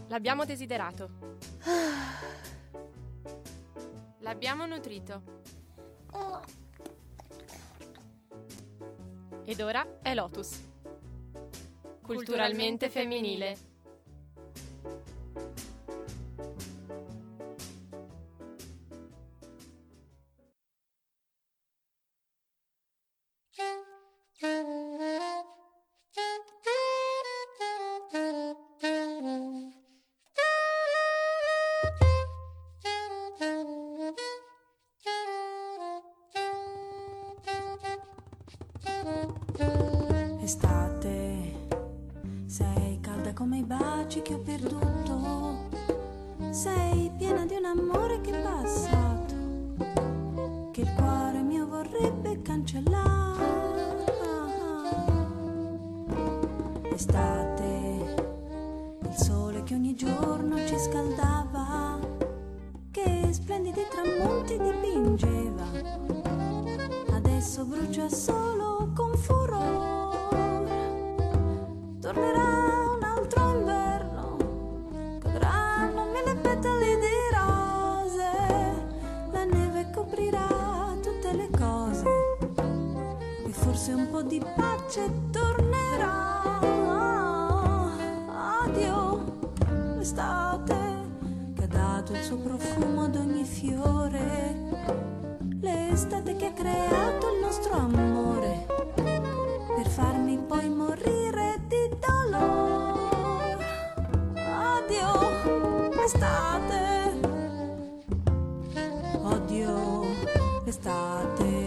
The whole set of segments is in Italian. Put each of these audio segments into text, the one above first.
L'abbiamo desiderato. L'abbiamo nutrito. Ed ora è Lotus. Culturalmente femminile. Estate, sei calda come i baci che ho perduto, sei piena di un amore che è passato, che il cuore mio vorrebbe cancellare. Estate, il sole che ogni giorno ci scaldava, che splendidi tramonti dipingeva, adesso brucia solo con furore. Tornerà un altro inverno, cadranno mille petali di rose, la neve coprirà tutte le cose e forse un po' di pace tornerà. Addio, l'estate che ha dato il suo profumo ad ogni fiore, l'estate che ha creato il nostro amore per farmi poi morire di dolore. Addio, l'estate. Oddio, l'estate.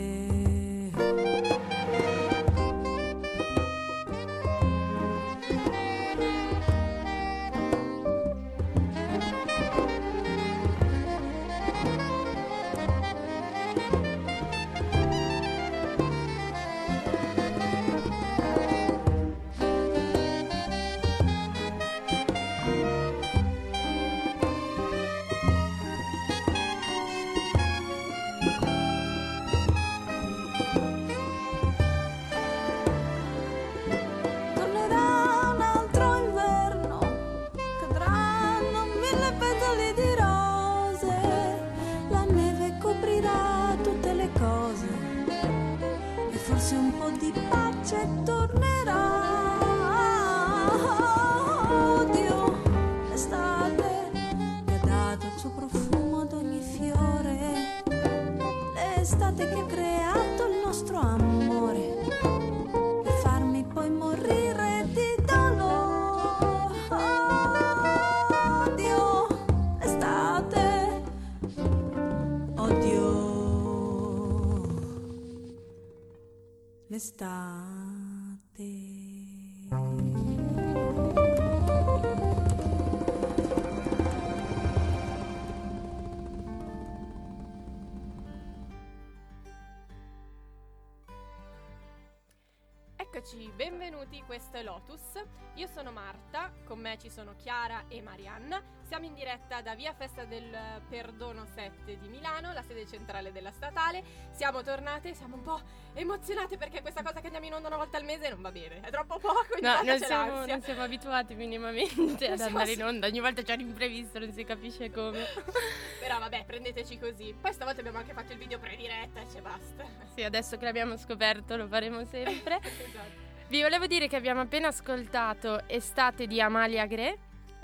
Eccoci, benvenuti, questo è Lotus. Io sono Marta, con me ci sono Chiara e Marianna. Siamo in diretta da Via Festa del Perdono 7 di Milano, la sede centrale della statale. Siamo tornate, siamo un po' emozionate perché questa cosa che andiamo in onda una volta al mese non va bene, è troppo poco. No, non siamo abituati minimamente ad andare in onda, ogni volta c'è un imprevisto, non si capisce come. Però vabbè, prendeteci così. Poi stavolta abbiamo anche fatto il video pre-diretta e c'è basta. Sì, adesso che l'abbiamo scoperto lo faremo sempre. Esatto. Vi volevo dire che abbiamo appena ascoltato Estate di Amalia Gre.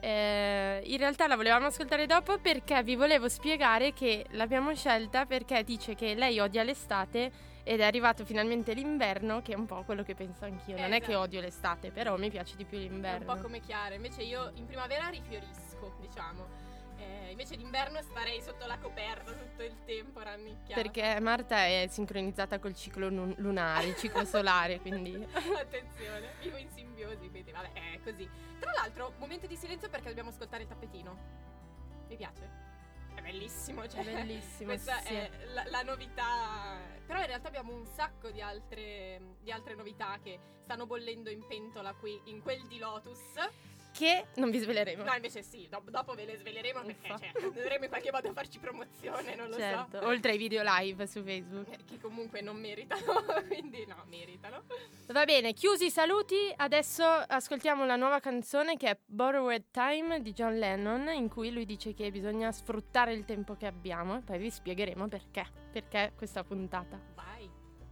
In realtà la volevamo ascoltare dopo perché vi volevo spiegare che l'abbiamo scelta perché dice che lei odia l'estate ed è arrivato finalmente l'inverno, che è un po' quello che penso anch'io. Non è che odio l'estate, però mi piace di più l'inverno. È un po' come Chiara, invece io in primavera rifiorisco, diciamo. Invece d'inverno starei sotto la coperta tutto il tempo, rannicchiata. Perché Marta è sincronizzata col ciclo lunare, il ciclo solare, quindi attenzione, vivo in simbiosi, quindi vabbè, è così. Tra l'altro, momento di silenzio perché dobbiamo ascoltare il tappetino. Mi piace? È bellissimo, cioè, è bellissimo. Questa sì. è la novità. Però in realtà abbiamo un sacco di altre novità che stanno bollendo in pentola qui in quel di Lotus. che non vi sveleremo. No, invece sì, dopo ve le sveleremo perché Uffa. dovremo in qualche modo farci promozione, non lo Certo, so. oltre ai video live su Facebook. Che comunque non meritano, quindi no, meritano. Va bene, chiusi i saluti, adesso ascoltiamo la nuova canzone che è Borrowed Time di John Lennon, in cui lui dice che bisogna sfruttare il tempo che abbiamo e poi vi spiegheremo perché questa puntata. Vai.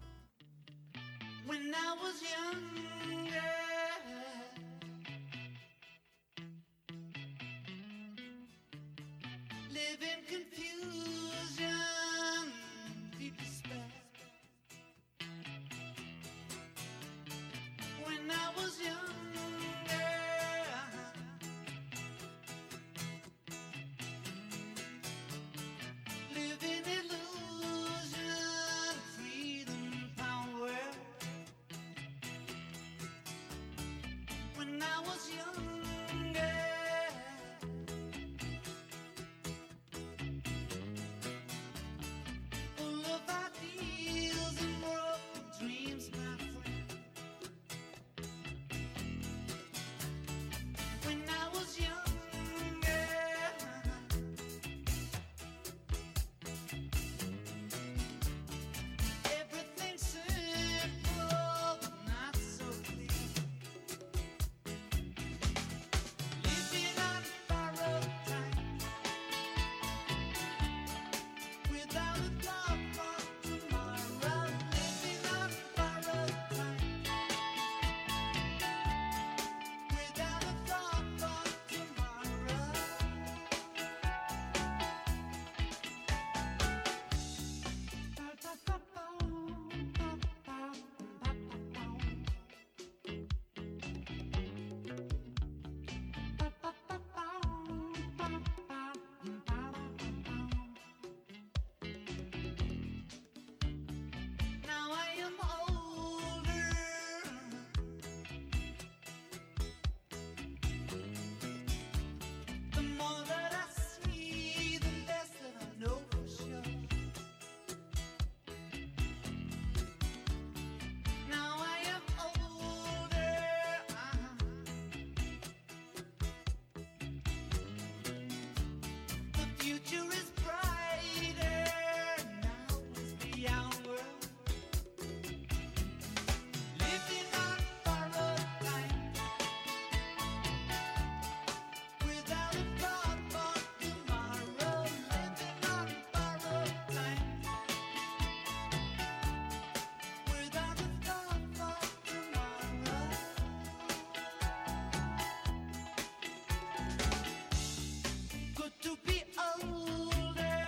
When I was younger, live in confusion, deep despair. When I was younger, live in illusion, freedom, power. When I was younger, full of ideals and broken dreams, my friend. When I was younger, everything simple, but not so clear. Living on borrowed time, without a thought for tomorrow. Living on borrowed time, without a thought for tomorrow. Now I am older, the more that I see, the less that I know for sure. Now I am older, the future is brighter, now is the hour. Living on borrowed time, without a thought for tomorrow. Living on borrowed time, without a thought for tomorrow. Good to be older.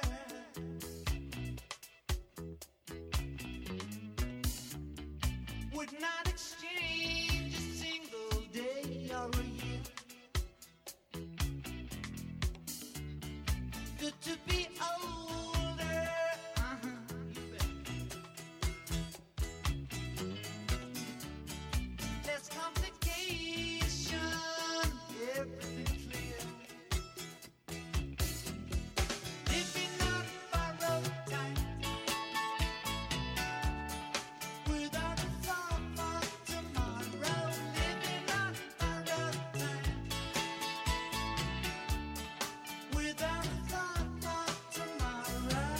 Would not exchange a single day or a year. Good to be older. You bet. Less complication, everything clear. Living on borrowed time, without a thought for tomorrow. Living on borrowed time, without a thought for tomorrow.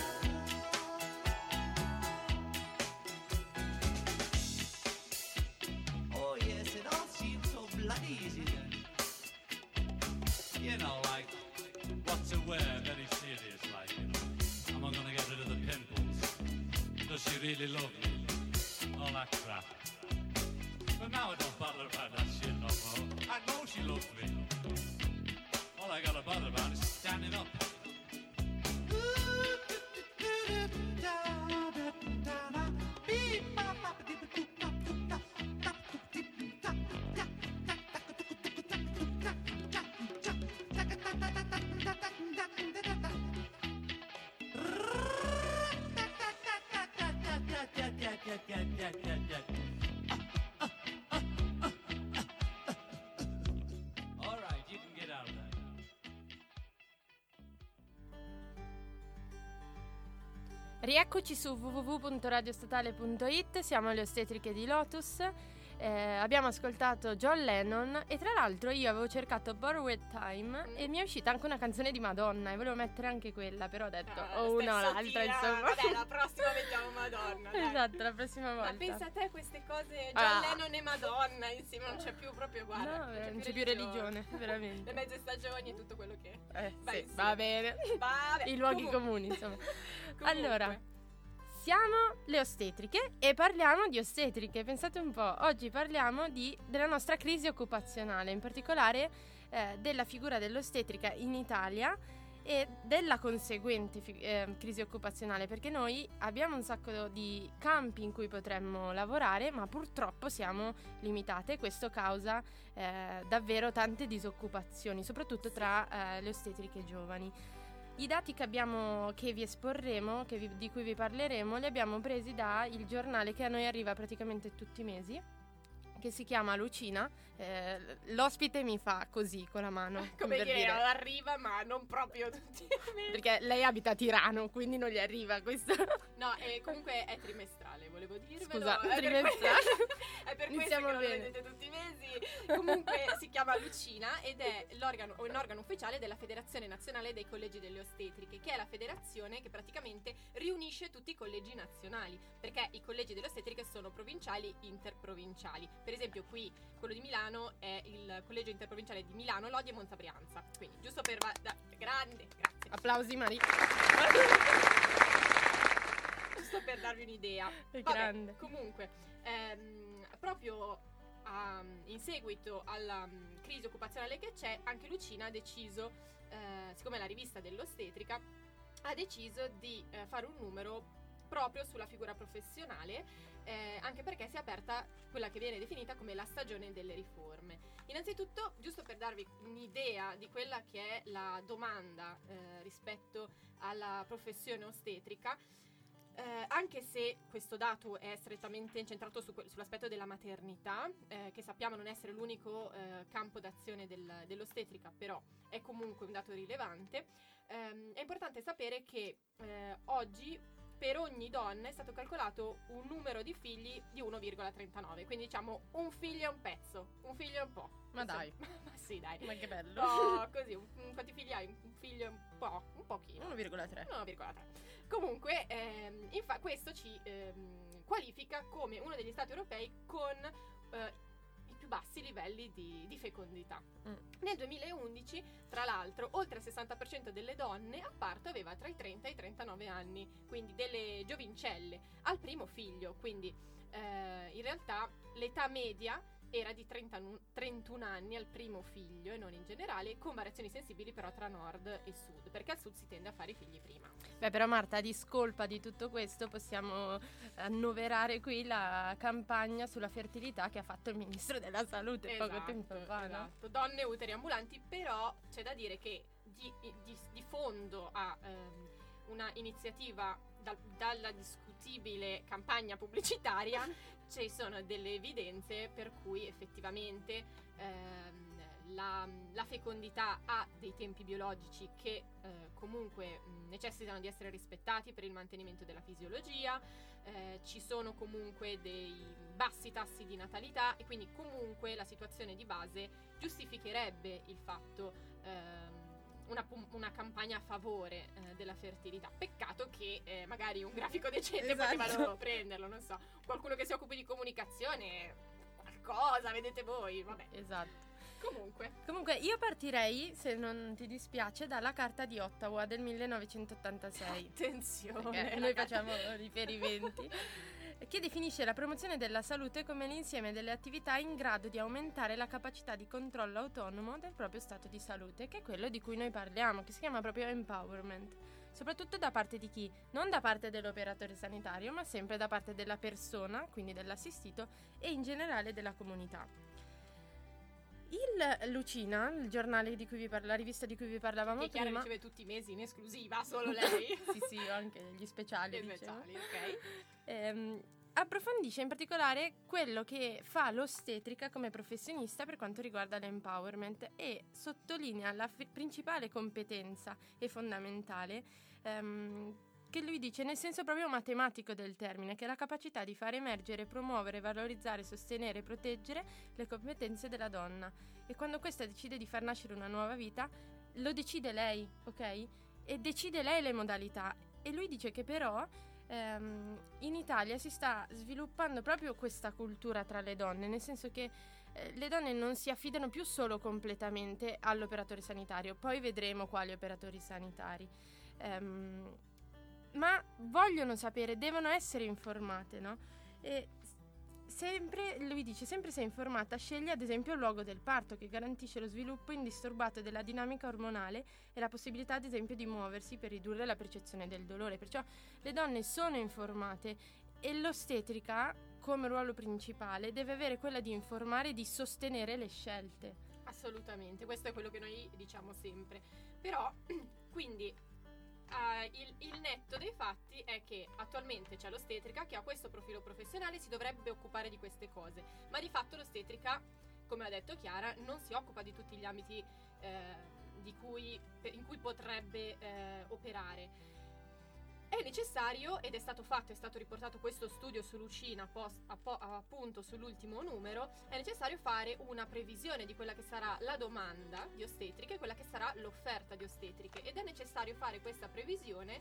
Oh yes, it all seems so bloody easy then. You know, like, what to wear, very serious, like, you know. Am I gonna get rid of the pimples? Does she really love me? All that crap. But now I don't bother about that shit no more. I know she loves me. All I gotta bother about is standing up. All right, you can get out of that. Rieccoci su www.radiostatale.it, siamo le ostetriche di Lotus abbiamo ascoltato John Lennon e tra l'altro io avevo cercato Borrowed Time e mi è uscita anche una canzone di Madonna e volevo mettere anche quella, però ho detto o una o l'altra, insomma. Vabbè, la prossima mettiamo Madonna, dai. Esatto, la prossima volta. Ma pensa a te queste cose, John Ah. Lennon e Madonna insieme, non c'è più proprio, guarda. No, non c'è più religione, veramente. Le mezze stagioni e tutto quello che Sì, va bene. Vabbè, I luoghi comunque. comuni, insomma. Comunque. Allora, siamo le ostetriche e parliamo di ostetriche. Pensate un po', oggi parliamo della nostra crisi occupazionale, in particolare della figura dell'ostetrica in Italia e della conseguente crisi occupazionale, perché noi abbiamo un sacco di campi in cui potremmo lavorare, ma purtroppo siamo limitate e questo causa davvero tante disoccupazioni, soprattutto tra le ostetriche giovani. I dati che vi esporremo, di cui vi parleremo, li abbiamo presi da il giornale che a noi arriva praticamente tutti i mesi, che si chiama Lucina. L'ospite mi fa così con la mano, Come per dire, dire. arriva ma non proprio tutti i mesi. Perché lei abita a Tirano, quindi non gli arriva questo. No, e comunque è trimestrale, volevo dirvelo. Scusa, è per trimestrale. è per questo Iniziamo che non lo bene. vedete tutti i mesi. Comunque si chiama Lucina ed è un organo ufficiale della Federazione Nazionale dei Collegi delle Ostetriche, che è la federazione che praticamente riunisce tutti i collegi nazionali, perché i collegi delle ostetriche sono provinciali, interprovinciali. Per esempio qui quello di Milano è il collegio interprovinciale di Milano, Lodi e Monza Brianza. Quindi giusto per grande, grazie. Applausi Maria. Giusto per darvi un'idea. È Vabbè, grande. comunque, proprio in seguito alla crisi occupazionale che c'è, anche Lucina ha deciso, siccome è la rivista dell'ostetrica, ha deciso di fare un numero proprio sulla figura professionale, anche perché si è aperta quella che viene definita come la stagione delle riforme. Innanzitutto, giusto per darvi un'idea di quella che è la domanda rispetto alla professione ostetrica, anche se questo dato è strettamente incentrato sull'aspetto della maternità, che sappiamo non essere l'unico campo d'azione dell'ostetrica, però è comunque un dato rilevante, è importante sapere che oggi per ogni donna è stato calcolato un numero di figli di 1,39, quindi diciamo un figlio e un pezzo, un figlio e un po'. Ma dai. Ma sì, dai. Ma che bello. No, così, quanti figli hai? Un figlio e un pochino. 1,3. 1,3. Comunque, questo ci qualifica come uno degli stati europei con i più bassi livelli di fecondità. Nel 2011, tra l'altro, oltre il 60% delle donne a parto aveva tra i 30 e i 39 anni, quindi delle giovincelle, al primo figlio. Quindi in realtà l'età media era di 31 anni al primo figlio e non in generale, con variazioni sensibili però tra nord e sud, perché al sud si tende a fare i figli prima. Beh, però Marta, a discolpa di tutto questo possiamo annoverare qui la campagna sulla fertilità che ha fatto il Ministro della Salute poco tempo fa, no? Esatto. Donne uteri ambulanti, però c'è da dire che di fondo a una iniziativa dalla discutibile campagna pubblicitaria ci sono delle evidenze per cui effettivamente la fecondità ha dei tempi biologici che comunque necessitano di essere rispettati per il mantenimento della fisiologia, ci sono comunque dei bassi tassi di natalità e quindi comunque la situazione di base giustificherebbe il fatto una campagna a favore della fertilità. Peccato che magari un grafico decente Esatto. potevano prenderlo, non so, qualcuno che si occupi di comunicazione, qualcosa, vedete voi, vabbè. Esatto. Comunque, io partirei, se non ti dispiace, dalla Carta di Ottawa del 1986. attenzione, Perché noi facciamo riferimenti. Che definisce la promozione della salute come l'insieme delle attività in grado di aumentare la capacità di controllo autonomo del proprio stato di salute, che è quello di cui noi parliamo, che si chiama proprio empowerment, soprattutto da parte di chi? Non da parte dell'operatore sanitario, ma sempre da parte della persona, quindi dell'assistito, e in generale della comunità. Il Lucina, il giornale di cui la rivista di cui vi parlavamo che Chiara prima, riceve tutti i mesi in esclusiva, solo lei. sì, anche gli speciali, Gli dicevo. speciali, ok. Approfondisce in particolare quello che fa l'ostetrica come professionista per quanto riguarda l'empowerment e sottolinea la principale competenza e fondamentale che che lui dice nel senso proprio matematico del termine, che è la capacità di far emergere, promuovere, valorizzare, sostenere e proteggere le competenze della donna. E quando questa decide di far nascere una nuova vita, lo decide lei, ok? E decide lei le modalità. E lui dice che però in Italia si sta sviluppando proprio questa cultura tra le donne, nel senso che le donne non si affidano più solo completamente all'operatore sanitario, poi vedremo quali operatori sanitari, ma vogliono sapere, devono essere informate, no? E sempre, lui dice, sempre se informata, sceglie ad esempio il luogo del parto, che garantisce lo sviluppo indisturbato della dinamica ormonale e la possibilità ad esempio di muoversi per ridurre la percezione del dolore. Perciò le donne sono informate e l'ostetrica, come ruolo principale, deve avere quella di informare e di sostenere le scelte. Assolutamente, questo è quello che noi diciamo sempre. Però, quindi, il netto dei fatti è che attualmente c'è l'ostetrica che ha questo profilo professionale e si dovrebbe occupare di queste cose, ma di fatto l'ostetrica, come ha detto Chiara, non si occupa di tutti gli ambiti in cui potrebbe operare. È necessario, ed è stato fatto, è stato riportato questo studio su Lucina appunto sull'ultimo numero, è necessario fare una previsione di quella che sarà la domanda di ostetriche e quella che sarà l'offerta di ostetriche, ed è necessario fare questa previsione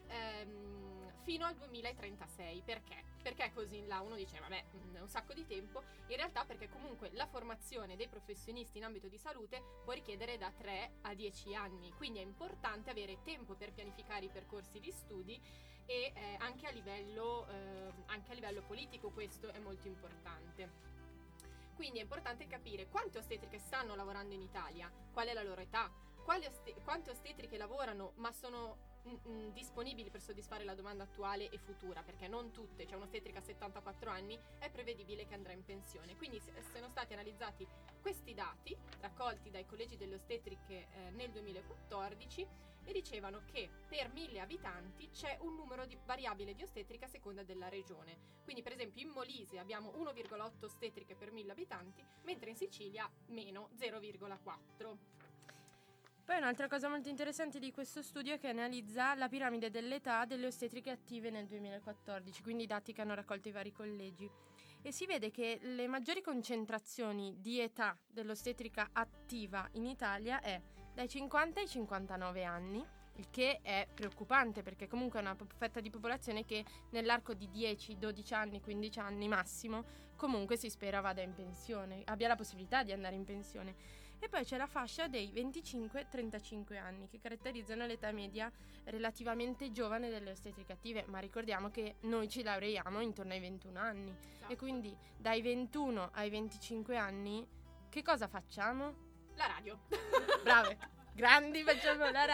fino al 2036. Perché? Perché così in là uno dice vabbè, è un sacco di tempo. In realtà perché comunque la formazione dei professionisti in ambito di salute può richiedere da 3 a 10 anni, quindi è importante avere tempo per pianificare i percorsi di studi e anche a livello politico questo è molto importante. Quindi è importante capire quante ostetriche stanno lavorando in Italia, qual è la loro età, quante ostetriche lavorano ma sono disponibili per soddisfare la domanda attuale e futura, perché non tutte, c'è un'ostetrica a 74 anni, è prevedibile che andrà in pensione. Quindi sono stati analizzati questi dati raccolti dai collegi delle ostetriche nel 2014 e dicevano che per 1000 abitanti c'è un numero variabile di ostetriche a seconda della regione. Quindi per esempio in Molise abbiamo 1,8 ostetriche per 1000 abitanti, mentre in Sicilia meno 0,4. Poi un'altra cosa molto interessante di questo studio è che analizza la piramide dell'età delle ostetriche attive nel 2014, quindi i dati che hanno raccolto i vari collegi. E si vede che le maggiori concentrazioni di età dell'ostetrica attiva in Italia è dai 50 ai 59 anni, il che è preoccupante perché comunque è una fetta di popolazione che nell'arco di 10, 12 anni, 15 anni massimo comunque si spera vada in pensione, abbia la possibilità di andare in pensione. E poi c'è la fascia dei 25-35 anni che caratterizzano l'età media relativamente giovane delle ostetriche attive, ma ricordiamo che noi ci laureiamo intorno ai 21 anni. Esatto. E quindi dai 21 ai 25 anni che cosa facciamo? La radio. Brave, grandi, facciamo la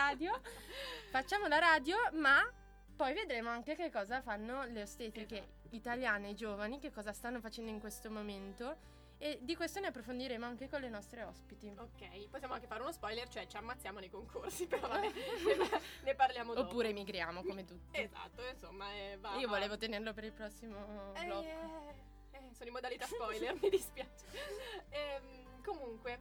radio, ma poi vedremo anche che cosa fanno le ostetriche italiane giovani, che cosa stanno facendo in questo momento. E di questo ne approfondiremo anche con le nostre ospiti. Ok, possiamo anche fare uno spoiler, cioè ci ammazziamo nei concorsi, però vabbè, ne parliamo dopo. Oppure emigriamo come tutti. Esatto, insomma, Io volevo tenerlo per il prossimo blocco. Sono in modalità spoiler, mi dispiace. Comunque,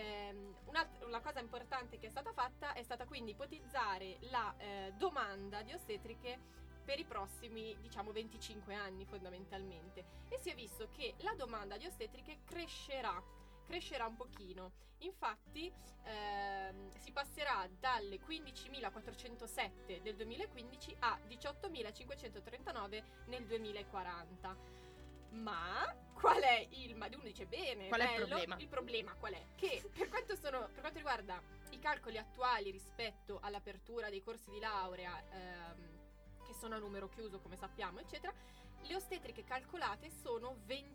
una cosa importante che è stata fatta è stata quindi ipotizzare la domanda di ostetriche per i prossimi, diciamo, 25 anni fondamentalmente, e si è visto che la domanda di ostetriche crescerà un pochino. Infatti si passerà dalle 15.407 del 2015 a 18.539 nel 2040. Ma qual è uno dice bene, qual è bello, il problema? Il problema qual è? Che per quanto riguarda i calcoli attuali rispetto all'apertura dei corsi di laurea, che sono a numero chiuso come sappiamo eccetera, le ostetriche calcolate sono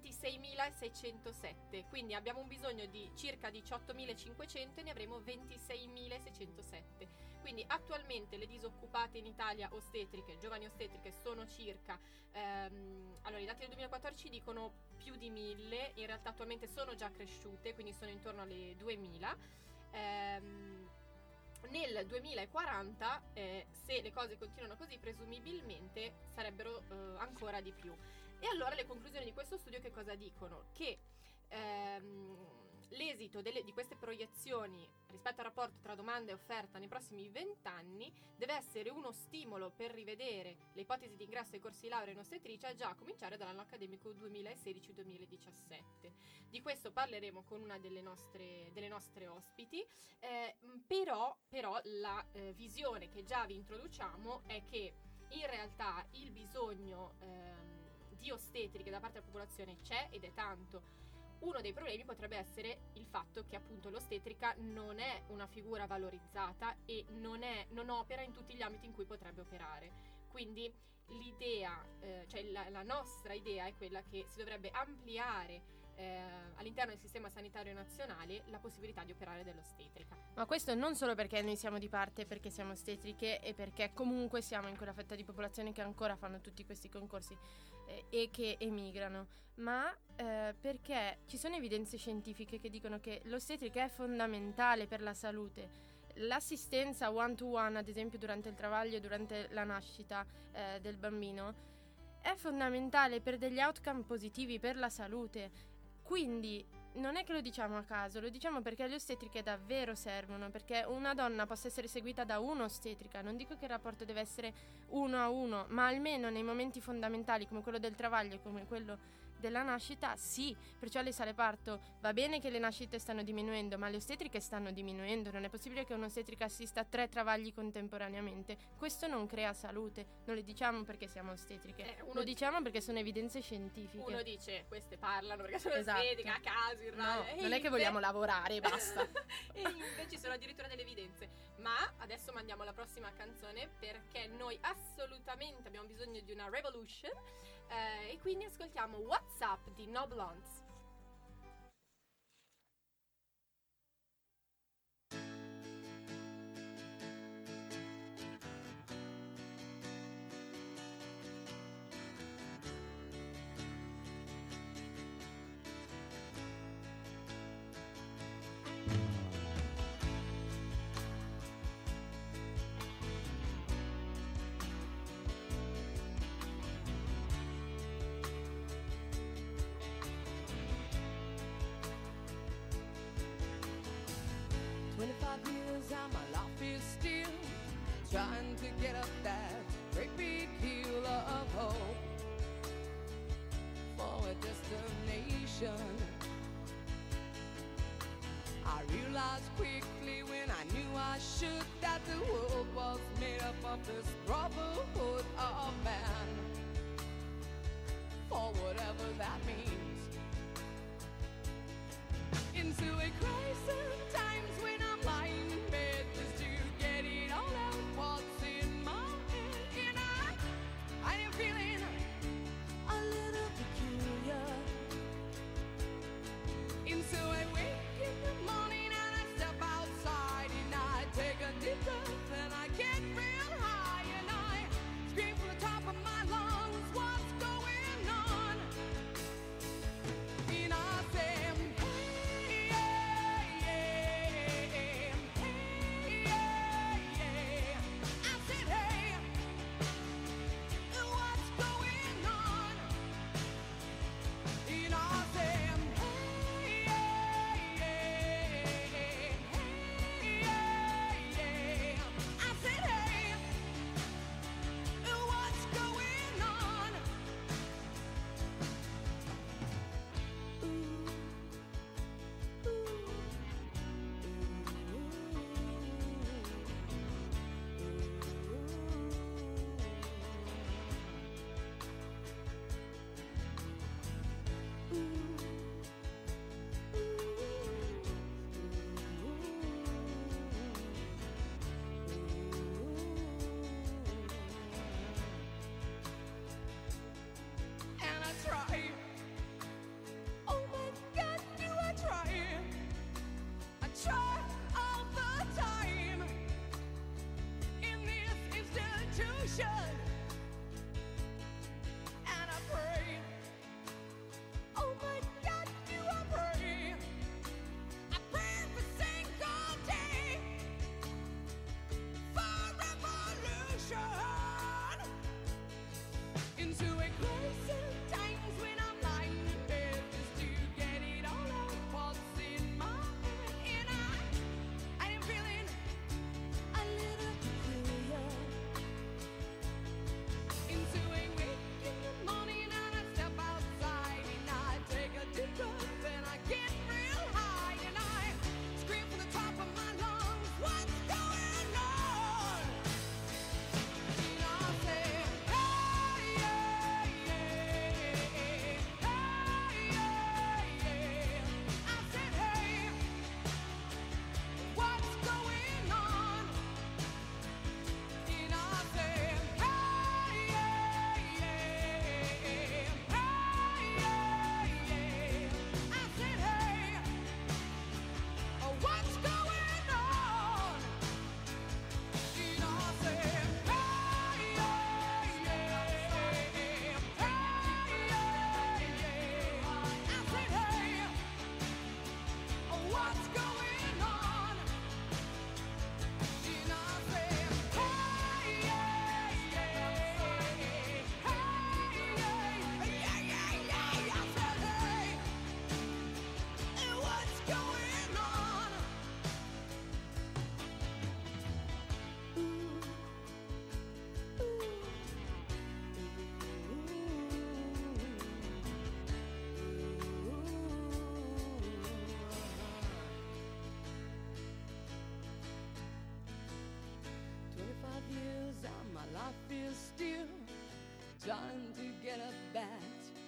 26.607, quindi abbiamo un bisogno di circa 18.500 e ne avremo 26.607. Quindi attualmente le disoccupate in Italia ostetriche, giovani ostetriche, sono circa allora i dati del 2014 dicono più di 1.000, in realtà attualmente sono già cresciute, quindi sono intorno alle 2.000. Nel 2040, se le cose continuano così, presumibilmente sarebbero ancora di più. E allora le conclusioni di questo studio che cosa dicono? Che l'esito di queste proiezioni rispetto al rapporto tra domanda e offerta nei prossimi 20 anni deve essere uno stimolo per rivedere le ipotesi di ingresso ai corsi di laurea in ostetricia già a cominciare dall'anno accademico 2016-2017. Di questo parleremo con una delle nostre ospiti, però la visione che già vi introduciamo è che in realtà il bisogno di ostetriche da parte della popolazione c'è ed è tanto. Uno dei problemi potrebbe essere il fatto che appunto l'ostetrica non è una figura valorizzata e non opera in tutti gli ambiti in cui potrebbe operare. Quindi l'idea, cioè la nostra idea è quella che si dovrebbe ampliare all'interno del sistema sanitario nazionale la possibilità di operare dell'ostetrica. Ma questo non solo perché noi siamo di parte, perché siamo ostetriche e perché comunque siamo in quella fetta di popolazione che ancora fanno tutti questi concorsi e che emigrano, ma perché ci sono evidenze scientifiche che dicono che l'ostetrica è fondamentale per la salute. L'assistenza one to one, ad esempio durante il travaglio, durante la nascita del bambino, è fondamentale per degli outcome positivi per la salute. Quindi non è che lo diciamo a caso, lo diciamo perché le ostetriche davvero servono, perché una donna possa essere seguita da un'ostetrica. Non dico che il rapporto deve essere 1 a 1, ma almeno nei momenti fondamentali come quello del travaglio, come quello della nascita, sì. Perciò alle sale parto va bene che le nascite stanno diminuendo, ma le ostetriche stanno diminuendo. Non è possibile che un'ostetrica assista a 3 travagli contemporaneamente. Questo non crea salute. Non lo diciamo perché siamo ostetriche, lo diciamo perché sono evidenze scientifiche. Uno dice queste parlano perché sono Esatto. ostetriche a caso in radio. No, non è che vogliamo lavorare e basta. E invece ci sono addirittura delle evidenze. Ma adesso mandiamo la prossima canzone perché noi assolutamente abbiamo bisogno di una revolution, e quindi ascoltiamo What's Up di No Blondes. And my life is still trying to get up that great big hill of hope for a destination. I realized quickly when I knew I should that the world was made up of this brotherhood of man, for whatever that means. Into a crisis times when I'm lying in bed just to get it all out what's in my head. And I am feeling a little peculiar. And so I wake in the morning and I step outside and I take a deep breath and I get real high and I scream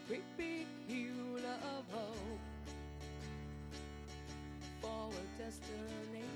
great big hula of hope for a destination.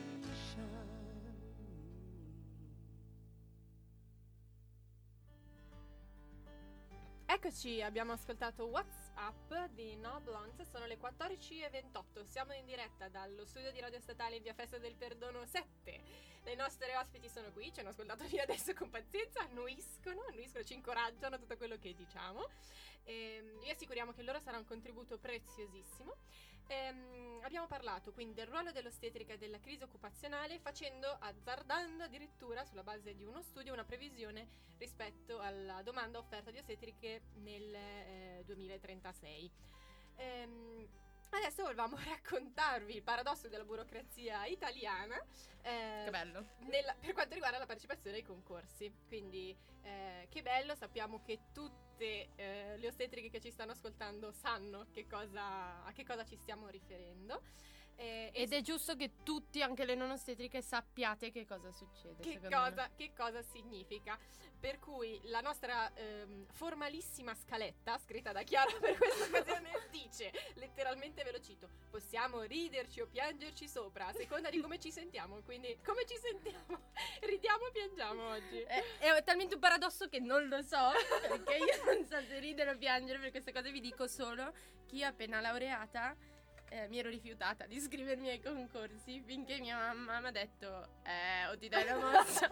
Eccoci, abbiamo ascoltato What's Up di No Blondes, sono le 14:28, siamo in diretta dallo studio di Radio Statale in via Festa del Perdono 7. Le nostre ospiti sono qui, ci hanno ascoltato fino adesso con pazienza, annuiscono, ci incoraggiano a tutto quello che diciamo. Vi assicuriamo che loro sarà un contributo preziosissimo. Abbiamo parlato quindi del ruolo dell'ostetrica e della crisi occupazionale, azzardando addirittura sulla base di uno studio una previsione rispetto alla domanda offerta di ostetriche nel 2036. Adesso volevamo raccontarvi il paradosso della burocrazia italiana, Che bello. per quanto riguarda la partecipazione ai concorsi. Quindi che bello, sappiamo che tutte le ostetriche che ci stanno ascoltando sanno a che cosa ci stiamo riferendo. Ed è giusto che tutti, anche le non ostetriche, sappiate che cosa succede. Che cosa significa. Per cui la nostra formalissima scaletta, scritta da Chiara per questa occasione, dice, letteralmente ve lo cito: possiamo riderci o piangerci sopra, a seconda di come ci sentiamo. Quindi, come ci sentiamo? Ridiamo o piangiamo oggi? È talmente un paradosso che non lo so, perché io non so se ridere o piangere per queste cose. Vi dico solo che io appena laureata mi ero rifiutata di iscrivermi ai concorsi finché mia mamma mi ha detto o ti dai la mossa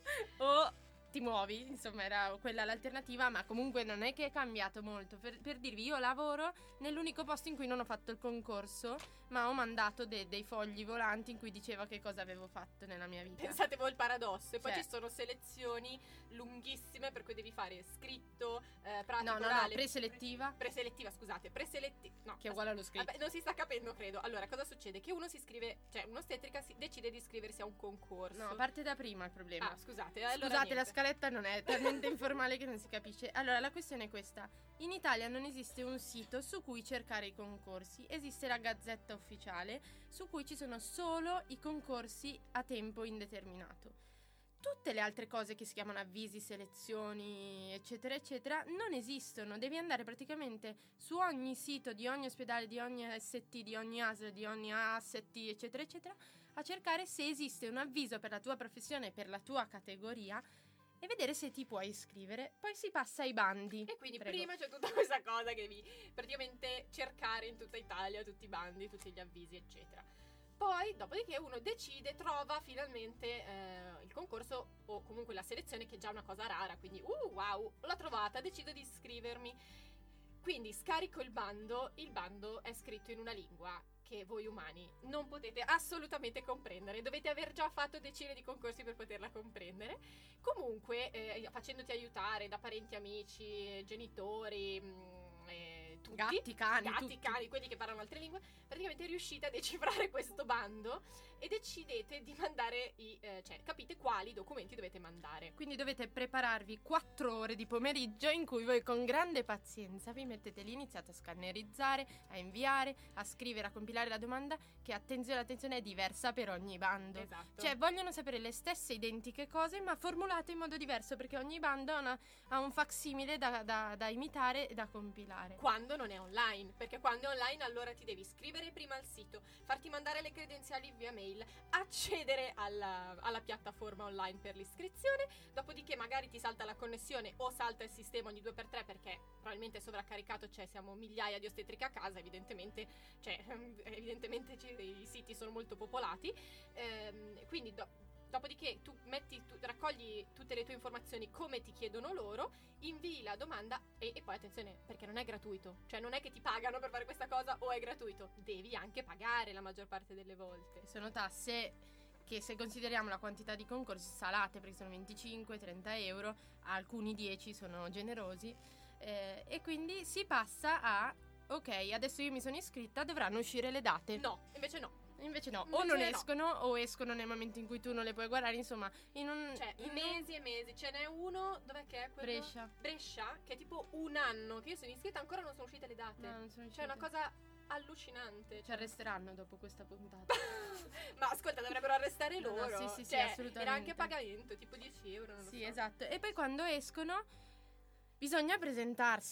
o ti muovi, insomma era quella l'alternativa, ma comunque non è che è cambiato molto. Per dirvi, io lavoro nell'unico posto in cui non ho fatto il concorso, ma ho mandato dei fogli volanti in cui diceva che cosa avevo fatto nella mia vita. Pensate voi il paradosso. E poi Cioè. ci sono selezioni lunghissime per cui devi fare scritto, pratico, No, orale, preselettiva, preselettiva, scusate, no, che è uguale allo scritto. vabbè, non si sta capendo, credo. Allora, cosa succede? Che uno si iscrive, cioè un'ostetrica decide di iscriversi a un concorso. No, parte da prima il problema. Ah, scusate, allora Scusate, la niente. scaletta non è talmente informale che non si capisce. Allora, la questione è questa. In Italia non esiste un sito su cui cercare i concorsi. Esiste la Gazzetta Ufficiale, su cui ci sono solo i concorsi a tempo indeterminato. Tutte le altre cose che si chiamano avvisi, selezioni, eccetera, eccetera, non esistono. Devi andare praticamente su ogni sito di ogni ospedale, di ogni ST, di ogni ASL, di ogni AST, eccetera, eccetera, a cercare se esiste un avviso per la tua professione, per la tua categoria, e vedere se ti puoi iscrivere. Poi si passa ai bandi. E quindi Prego. prima c'è tutta questa cosa che devi praticamente cercare in tutta Italia tutti i bandi, tutti gli avvisi, eccetera. Poi, dopodiché, uno trova finalmente il concorso o comunque la selezione, che è già una cosa rara, quindi wow, l'ho trovata, decido di iscrivermi. Quindi scarico il bando è scritto in una lingua che voi umani non potete assolutamente comprendere, dovete aver già fatto decine di concorsi per poterla comprendere. Comunque, facendoti aiutare da parenti, amici, genitori, tutti, Gatti, cani, tutti. quelli che parlano altre lingue, praticamente riuscite a decifrare questo bando e decidete di mandare capite quali documenti dovete mandare. Quindi dovete prepararvi 4 ore di pomeriggio in cui voi con grande pazienza vi mettete lì, iniziate a scannerizzare, a inviare, a scrivere, a compilare la domanda, che attenzione è diversa per ogni bando. Esatto. Cioè vogliono sapere le stesse identiche cose ma formulate in modo diverso, perché ogni bando ha un facsimile da imitare e da compilare. Quando non è online, perché quando è online allora ti devi iscrivere prima al sito, farti mandare le credenziali via mail, accedere alla piattaforma online per l'iscrizione, dopodiché magari ti salta la connessione o salta il sistema ogni 2x3 perché probabilmente è sovraccaricato, cioè siamo migliaia di ostetriche a casa, evidentemente i siti sono molto popolati, quindi dopodiché tu raccogli tutte le tue informazioni come ti chiedono loro, invii la domanda e poi attenzione, perché non è gratuito, cioè non è che ti pagano per fare questa cosa o è gratuito, devi anche pagare la maggior parte delle volte. Sono tasse che, se consideriamo la quantità di concorsi, salate, perché sono 25-30 euro, alcuni 10 sono generosi, e quindi si passa a ok, adesso io mi sono iscritta, dovranno uscire le date. No, invece no. Invece no, Invece o non no. escono o escono nel momento in cui tu non le puoi guardare, insomma, Mesi e mesi. Ce n'è uno, dov'è che è quello? Brescia, che è tipo un anno che io sono iscritta, ancora non sono uscite le date. No, non sono Cioè è una uscite. cosa allucinante. Ci arresteranno dopo questa puntata. Ma ascolta, dovrebbero arrestare No, no, loro. sì, Cioè, assolutamente. era anche pagamento, tipo 10 euro, non lo Sì, so. esatto. E poi quando escono bisogna presentarsi.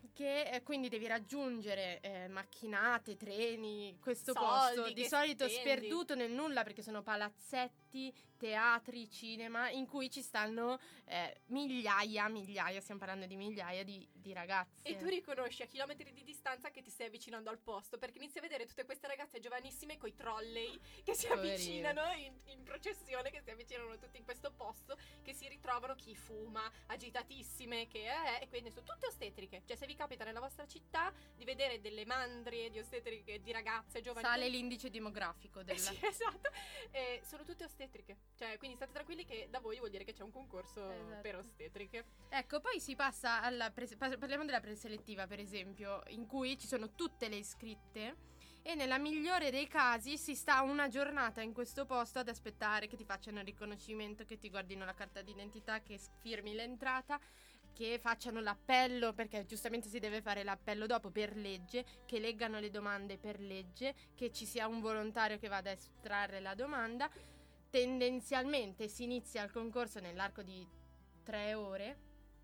che quindi devi raggiungere macchinate, treni, questo Soldi posto di che solito spendi. sperduto nel nulla, perché sono palazzetti, teatri, cinema in cui ci stanno migliaia, stiamo parlando di migliaia di ragazze. E tu riconosci a chilometri di distanza che ti stai avvicinando al posto, perché inizi a vedere tutte queste ragazze giovanissime coi trolley che si Poverine. avvicinano in processione, che si avvicinano tutti in questo posto, che si ritrovano chi fuma, agitatissime, e quindi sono tutte ostetriche. Cioè, se vi capita nella vostra città di vedere delle mandrie di ostetriche, di ragazze giovani, Sale l'indice demografico della... sì, esatto, sono tutte ostetriche. Cioè, quindi state tranquilli che da voi vuol dire che c'è un concorso Esatto. per ostetriche. Ecco, poi si passa alla parliamo della preselettiva, per esempio, in cui ci sono tutte le iscritte e nella migliore dei casi si sta una giornata in questo posto ad aspettare che ti facciano il riconoscimento, che ti guardino la carta d'identità, che firmi l'entrata, che facciano l'appello, perché giustamente si deve fare l'appello dopo per legge, che leggano le domande per legge, che ci sia un volontario che vada a estrarre la domanda. Tendenzialmente si inizia il concorso nell'arco di 3 ore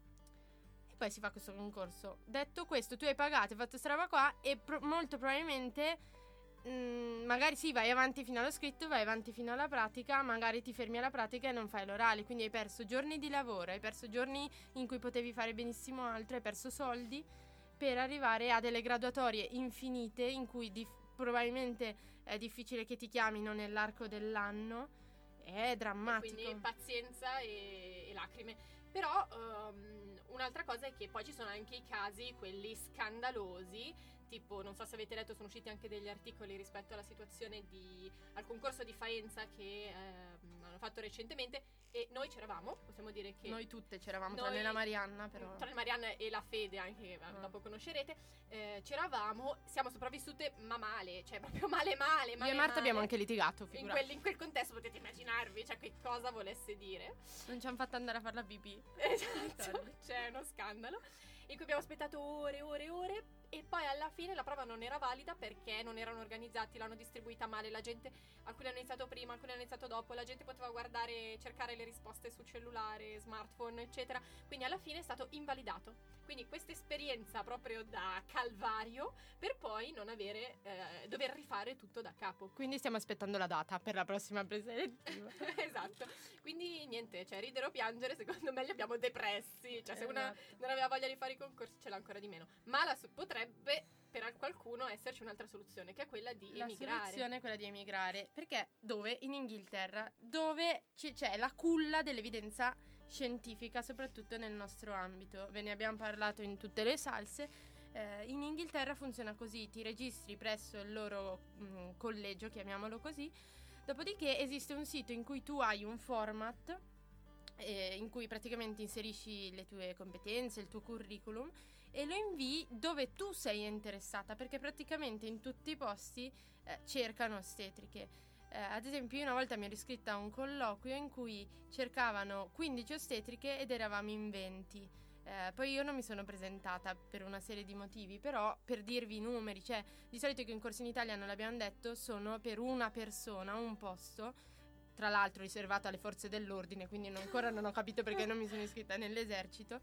e poi si fa questo concorso. Detto questo, tu hai pagato, hai fatto sta roba qua e molto probabilmente magari sì, vai avanti fino allo scritto, vai avanti fino alla pratica, magari ti fermi alla pratica e non fai l'orale, quindi hai perso giorni di lavoro, hai perso giorni in cui potevi fare benissimo altro, hai perso soldi per arrivare a delle graduatorie infinite in cui probabilmente è difficile che ti chiamino nell'arco dell'anno. È drammatico. Quindi pazienza e lacrime. Però un'altra cosa è che poi ci sono anche i casi, quelli scandalosi, tipo, non so se avete letto, sono usciti anche degli articoli rispetto alla situazione al concorso di Faenza che hanno fatto recentemente, e noi c'eravamo, possiamo dire che Noi tutte c'eravamo, noi- tranne la Marianna, però. tra Marianna e la Fede, anche che dopo conoscerete, c'eravamo, siamo sopravvissute ma male, cioè proprio male. Io e Marta abbiamo anche litigato, in figurati. quel contesto potete immaginarvi, cioè, che cosa volesse dire. Non ci hanno fatto andare a fare la pipì. Esatto, c'è uno scandalo in cui abbiamo aspettato ore e poi alla fine la prova non era valida perché non erano organizzati, l'hanno distribuita male, la gente, alcuni hanno iniziato prima, alcuni hanno iniziato dopo, la gente poteva cercare le risposte su cellulare, smartphone, eccetera, quindi alla fine è stato invalidato. Quindi questa esperienza proprio da calvario per poi non dover rifare tutto da capo. Quindi stiamo aspettando la data per la prossima preselettiva. Esatto, quindi niente, cioè ridere o piangere secondo me li abbiamo depressi, cioè se una Esatto. non aveva voglia di fare i concorsi ce l'ha ancora di meno, ma potrebbe per qualcuno esserci un'altra soluzione, che è quella di La emigrare. soluzione è quella di emigrare. Perché dove? In Inghilterra, dove c'è la culla dell'evidenza scientifica, soprattutto nel nostro ambito. Ve ne abbiamo parlato in tutte le salse. In Inghilterra funziona così: ti registri presso il loro collegio, chiamiamolo così. Dopodiché esiste un sito in cui tu hai un format in cui praticamente inserisci le tue competenze, il tuo curriculum, e lo invii dove tu sei interessata, perché praticamente in tutti i posti cercano ostetriche. Ad esempio, io una volta mi ero iscritta a un colloquio in cui cercavano 15 ostetriche ed eravamo in 20. Poi io non mi sono presentata per una serie di motivi, però per dirvi i numeri, cioè di solito i concorsi in Italia, non l'abbiamo detto, sono per una persona, un posto, tra l'altro riservato alle forze dell'ordine, quindi ancora non ho capito perché non mi sono iscritta nell'esercito.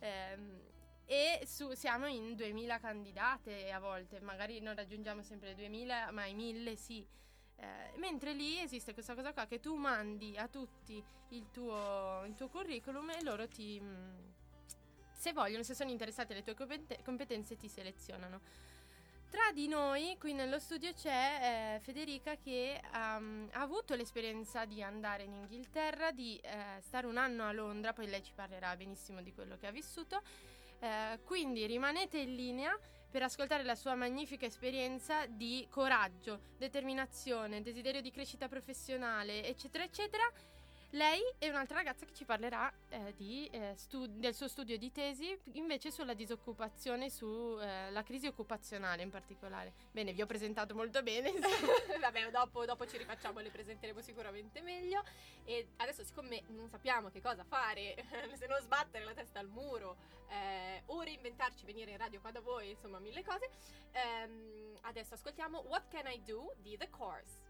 Siamo in 2000 candidate a volte, magari non raggiungiamo sempre le 2000, ma i 1000 sì. Mentre lì esiste questa cosa qua, che tu mandi a tutti il tuo curriculum e loro se vogliono, se sono interessati alle tue competenze, ti selezionano. Tra di noi qui nello studio c'è Federica, che ha avuto l'esperienza di andare in Inghilterra, di stare un anno a Londra, poi lei ci parlerà benissimo di quello che ha vissuto. Quindi rimanete in linea per ascoltare la sua magnifica esperienza di coraggio, determinazione, desiderio di crescita professionale, eccetera eccetera. Lei è un'altra ragazza che ci parlerà del suo studio di tesi invece sulla disoccupazione, sulla crisi occupazionale in particolare. Bene, vi ho presentato molto bene. Vabbè, dopo ci rifacciamo, le presenteremo sicuramente meglio. E adesso, siccome non sappiamo che cosa fare, se non sbattere la testa al muro o reinventarci, venire in radio qua da voi, insomma 1000 cose, adesso ascoltiamo What Can I Do di The Course.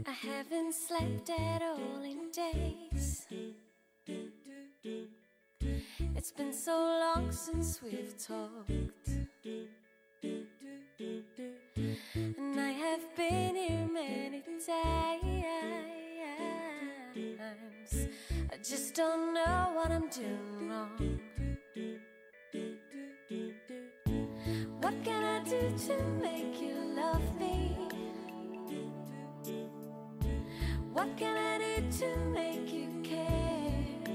I haven't slept at all in days. It's been so long since we've talked. And I have been here many times. I just don't know what I'm doing wrong. What can I do to make you love me? What can I do to make you care?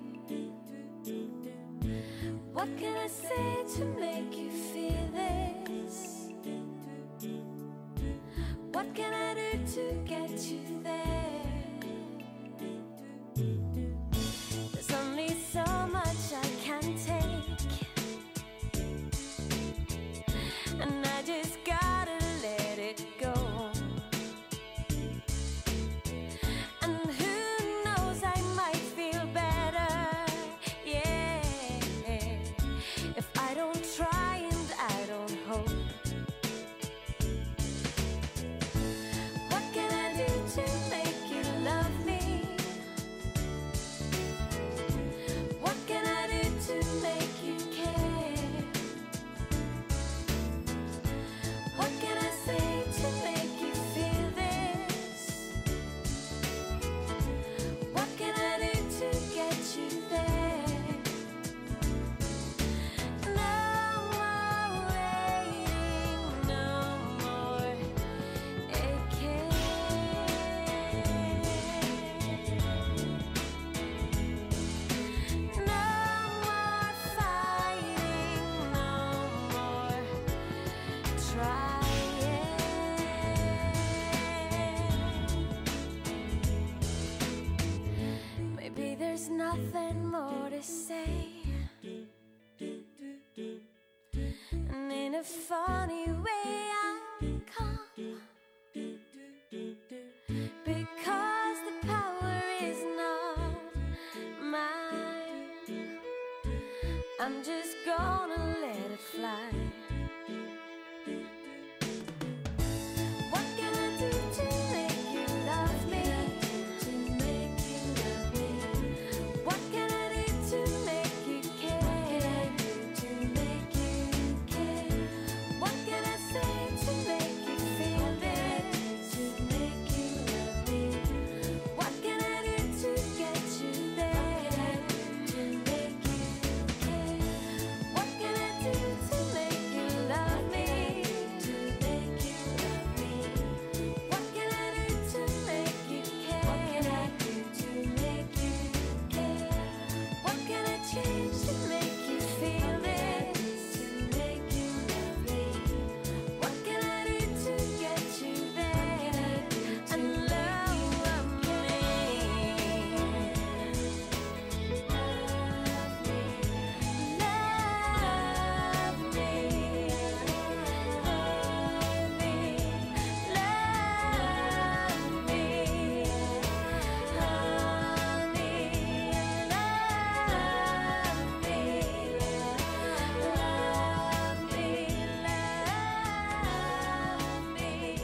What can I say to make you feel this? What can I do to get you there? There's only so much I can take, and I just gotta let it go. And who knows, I might feel better, yeah, if I don't try and I don't hope. What can I do to make you love me? What can I do to make you care? What can I say to make you feel this? What can I do to get you there? No more waiting, no more aching. No more fighting, no more trying. Maybe there's nothing more to say. And in a funny way I'm calm, because the power is not mine. I'm just gonna let it fly. What can I do to make you love me? What can I do to make you care? What can I say to make you feel this? What can I do to get you there? What can I do to make you love me? What can I do to make you care? What can I change to make you feel this? What can I do to get you there and love me? Love me, love me, honey, love me, love me, love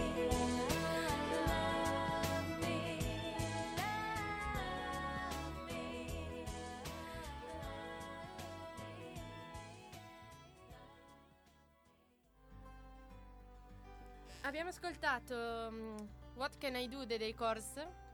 Abbiamo ascoltato What Can I Do dei Course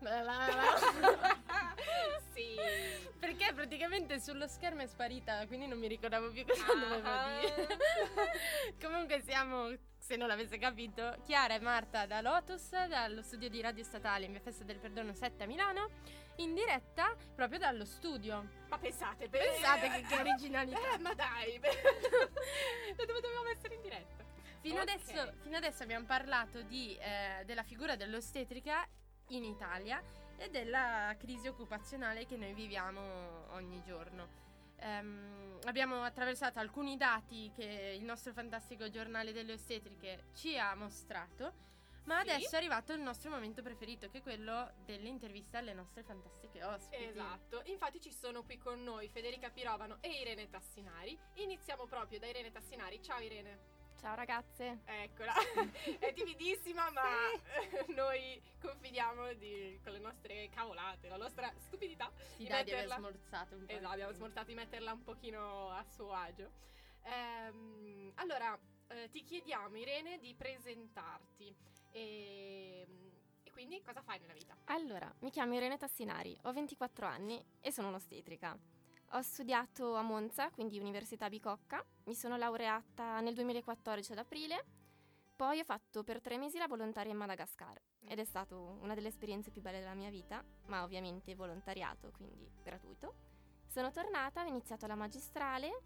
Sì. perché praticamente sullo schermo è sparita, quindi non mi ricordavo più cosa dovevo dire. Comunque siamo, se non l'avesse capito, Chiara e Marta da Lotus, dallo studio di Radio Statale in via Festa del Perdono 7 a Milano, in diretta proprio dallo studio. Ma pensate Che originalità. Ma dai. Dove dovevamo essere in diretta? Fino Ok. adesso abbiamo parlato della figura dell'ostetrica in Italia e della crisi occupazionale che noi viviamo ogni giorno. Abbiamo attraversato alcuni dati che il nostro fantastico giornale delle ostetriche ci ha mostrato, ma Sì. adesso è arrivato il nostro momento preferito, che è quello delle interviste alle nostre fantastiche ospiti. Esatto, infatti ci sono qui con noi Federica Pirovano e Irene Tassinari. Iniziamo proprio da Irene Tassinari. Ciao Irene. Ciao ragazze. Eccola, è timidissima, ma noi confidiamo con le nostre cavolate, la nostra stupidità. Ti dai di aver smorzato un po'. Esatto, abbiamo smorzato di metterla un pochino a suo agio. Allora, ti chiediamo, Irene, di presentarti. E quindi cosa fai nella vita? Allora, mi chiamo Irene Tassinari, ho 24 anni e sono un'ostetrica. Ho studiato a Monza, quindi Università Bicocca, mi sono laureata nel 2014 ad aprile, poi ho fatto per 3 mesi la volontaria in Madagascar ed è stata una delle esperienze più belle della mia vita, ma ovviamente volontariato, quindi gratuito. Sono tornata, ho iniziato la magistrale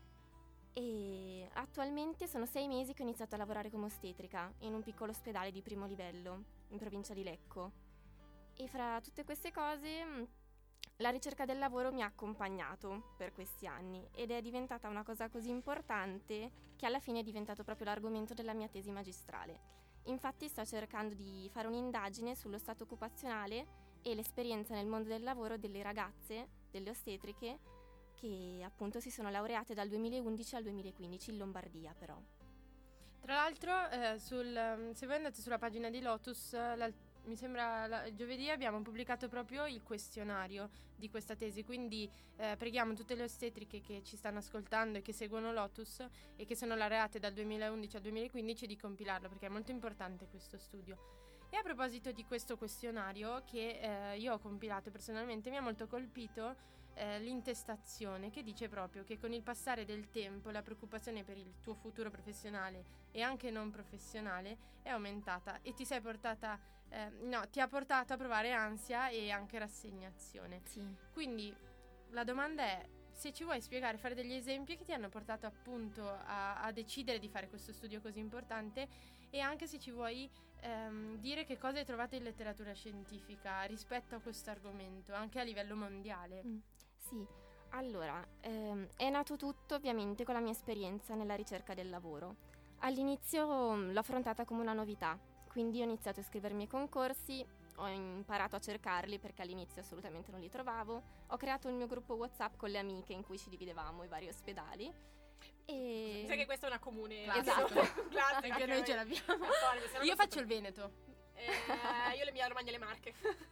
e attualmente sono 6 mesi che ho iniziato a lavorare come ostetrica in un piccolo ospedale di primo livello in provincia di Lecco. E fra tutte queste cose la ricerca del lavoro mi ha accompagnato per questi anni ed è diventata una cosa così importante che alla fine è diventato proprio l'argomento della mia tesi magistrale. Infatti sto cercando di fare un'indagine sullo stato occupazionale e l'esperienza nel mondo del lavoro delle ragazze, delle ostetriche, che appunto si sono laureate dal 2011 al 2015 in Lombardia però. Tra l'altro, se voi andate sulla pagina di Lotus, mi sembra giovedì abbiamo pubblicato proprio il questionario di questa tesi, quindi preghiamo tutte le ostetriche che ci stanno ascoltando e che seguono Lotus e che sono laureate dal 2011 al 2015 di compilarlo, perché è molto importante questo studio. E a proposito di questo questionario che io ho compilato personalmente, mi ha molto colpito l'intestazione che dice proprio che con il passare del tempo la preoccupazione per il tuo futuro professionale e anche non professionale è aumentata e ti ha portato a provare ansia e anche rassegnazione. Sì. Quindi la domanda è se ci vuoi spiegare, fare degli esempi che ti hanno portato appunto a decidere di fare questo studio così importante e anche se ci vuoi dire che cosa hai trovato in letteratura scientifica rispetto a questo argomento, anche a livello mondiale. Sì, allora, è nato tutto ovviamente con la mia esperienza nella ricerca del lavoro. All'inizio l'ho affrontata come una novità, quindi ho iniziato a iscrivermi ai concorsi, ho imparato a cercarli perché all'inizio assolutamente non li trovavo, ho creato il mio gruppo WhatsApp con le amiche in cui ci dividevamo i vari ospedali e... Sai che questa è una comune Esatto. classica, Anche noi ce l'abbiamo. Io faccio il Veneto. Io l'Emilia Romagna e le Marche.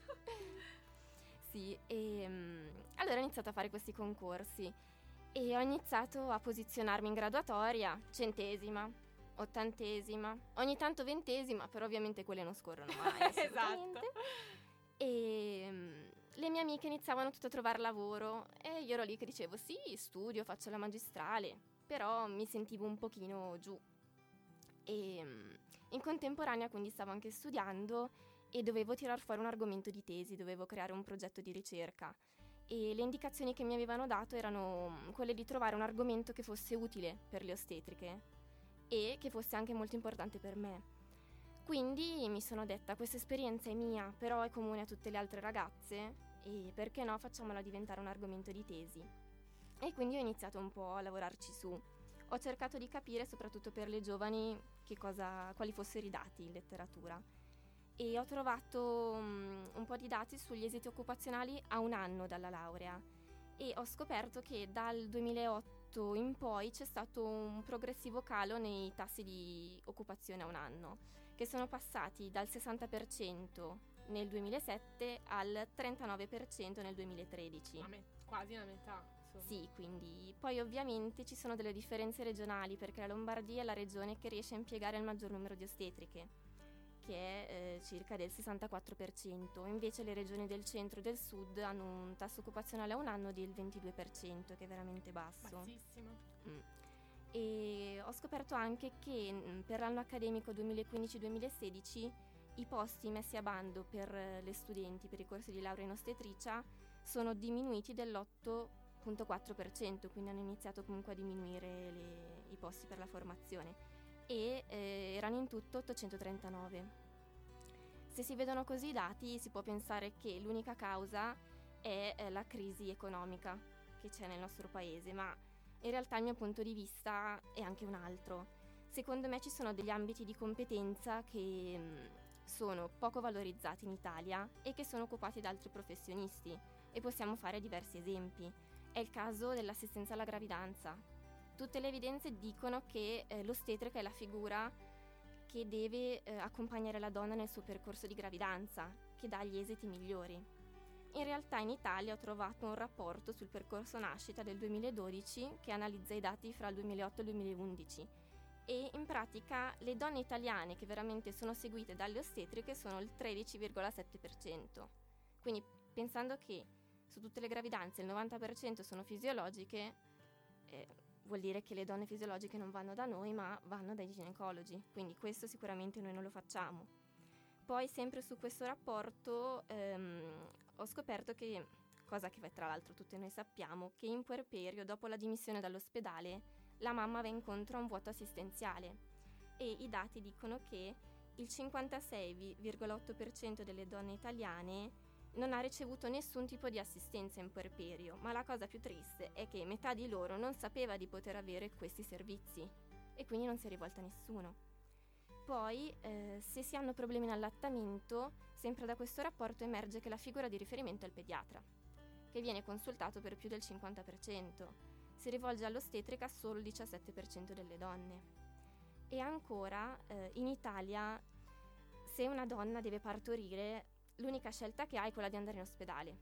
Sì, allora ho iniziato a fare questi concorsi e ho iniziato a posizionarmi in graduatoria, 100°, 80°, ogni tanto 20°, però ovviamente quelle non scorrono mai. Assolutamente. Esatto. E le mie amiche iniziavano tutte a trovare lavoro e io ero lì che dicevo sì, studio, faccio la magistrale, però mi sentivo un pochino giù. E in contemporanea quindi stavo anche studiando e dovevo tirar fuori un argomento di tesi, dovevo creare un progetto di ricerca e le indicazioni che mi avevano dato erano quelle di trovare un argomento che fosse utile per le ostetriche e che fosse anche molto importante per me. Quindi mi sono detta, questa esperienza è mia, però è comune a tutte le altre ragazze e perché no, facciamola diventare un argomento di tesi. E quindi ho iniziato un po' a lavorarci su. Ho cercato di capire, soprattutto per le giovani, quali fossero i dati in letteratura. E ho trovato un po' di dati sugli esiti occupazionali a un anno dalla laurea e ho scoperto che dal 2008 in poi c'è stato un progressivo calo nei tassi di occupazione a un anno, che sono passati dal 60% nel 2007 al 39% nel 2013. Quasi la metà, insomma. Sì, quindi poi ovviamente ci sono delle differenze regionali perché la Lombardia è la regione che riesce a impiegare il maggior numero di ostetriche, che è circa del 64%, invece le regioni del centro e del sud hanno un tasso occupazionale a un anno del 22%, che è veramente basso. Bassissimo. E ho scoperto anche che per l'anno accademico 2015-2016 i posti messi a bando per le studenti per i corsi di laurea in ostetricia sono diminuiti dell'8,4%, quindi hanno iniziato comunque a diminuire i posti per la formazione e erano in tutto 839. Se si vedono così i dati si può pensare che l'unica causa è la crisi economica che c'è nel nostro paese, ma in realtà il mio punto di vista è anche un altro. Secondo me ci sono degli ambiti di competenza che sono poco valorizzati in Italia e che sono occupati da altri professionisti e possiamo fare diversi esempi. È il caso dell'assistenza alla gravidanza. tutte le evidenze dicono che l'ostetrica è la figura che deve accompagnare la donna nel suo percorso di gravidanza, che dà gli esiti migliori. In realtà in Italia ho trovato un rapporto sul percorso nascita del 2012 che analizza i dati fra il 2008 e il 2011 e in pratica le donne italiane che veramente sono seguite dalle ostetriche sono il 13,7%. Quindi pensando che su tutte le gravidanze il 90% sono fisiologiche, vuol dire che le donne fisiologiche non vanno da noi ma vanno dai ginecologi, quindi questo sicuramente noi non lo facciamo. Poi sempre su questo rapporto ho scoperto che, cosa che tra l'altro tutte noi sappiamo, che in puerperio dopo la dimissione dall'ospedale la mamma va incontro a un vuoto assistenziale e i dati dicono che il 56,8% delle donne italiane non ha ricevuto nessun tipo di assistenza in puerperio, ma la cosa più triste è che metà di loro non sapeva di poter avere questi servizi e quindi non si è rivolta a nessuno. Poi, se si hanno problemi in allattamento, sempre da questo rapporto emerge che la figura di riferimento è il pediatra, che viene consultato per più del 50%. Si rivolge all'ostetrica solo il 17% delle donne. E ancora, in Italia, se una donna deve partorire, l'unica scelta che ha è quella di andare in ospedale.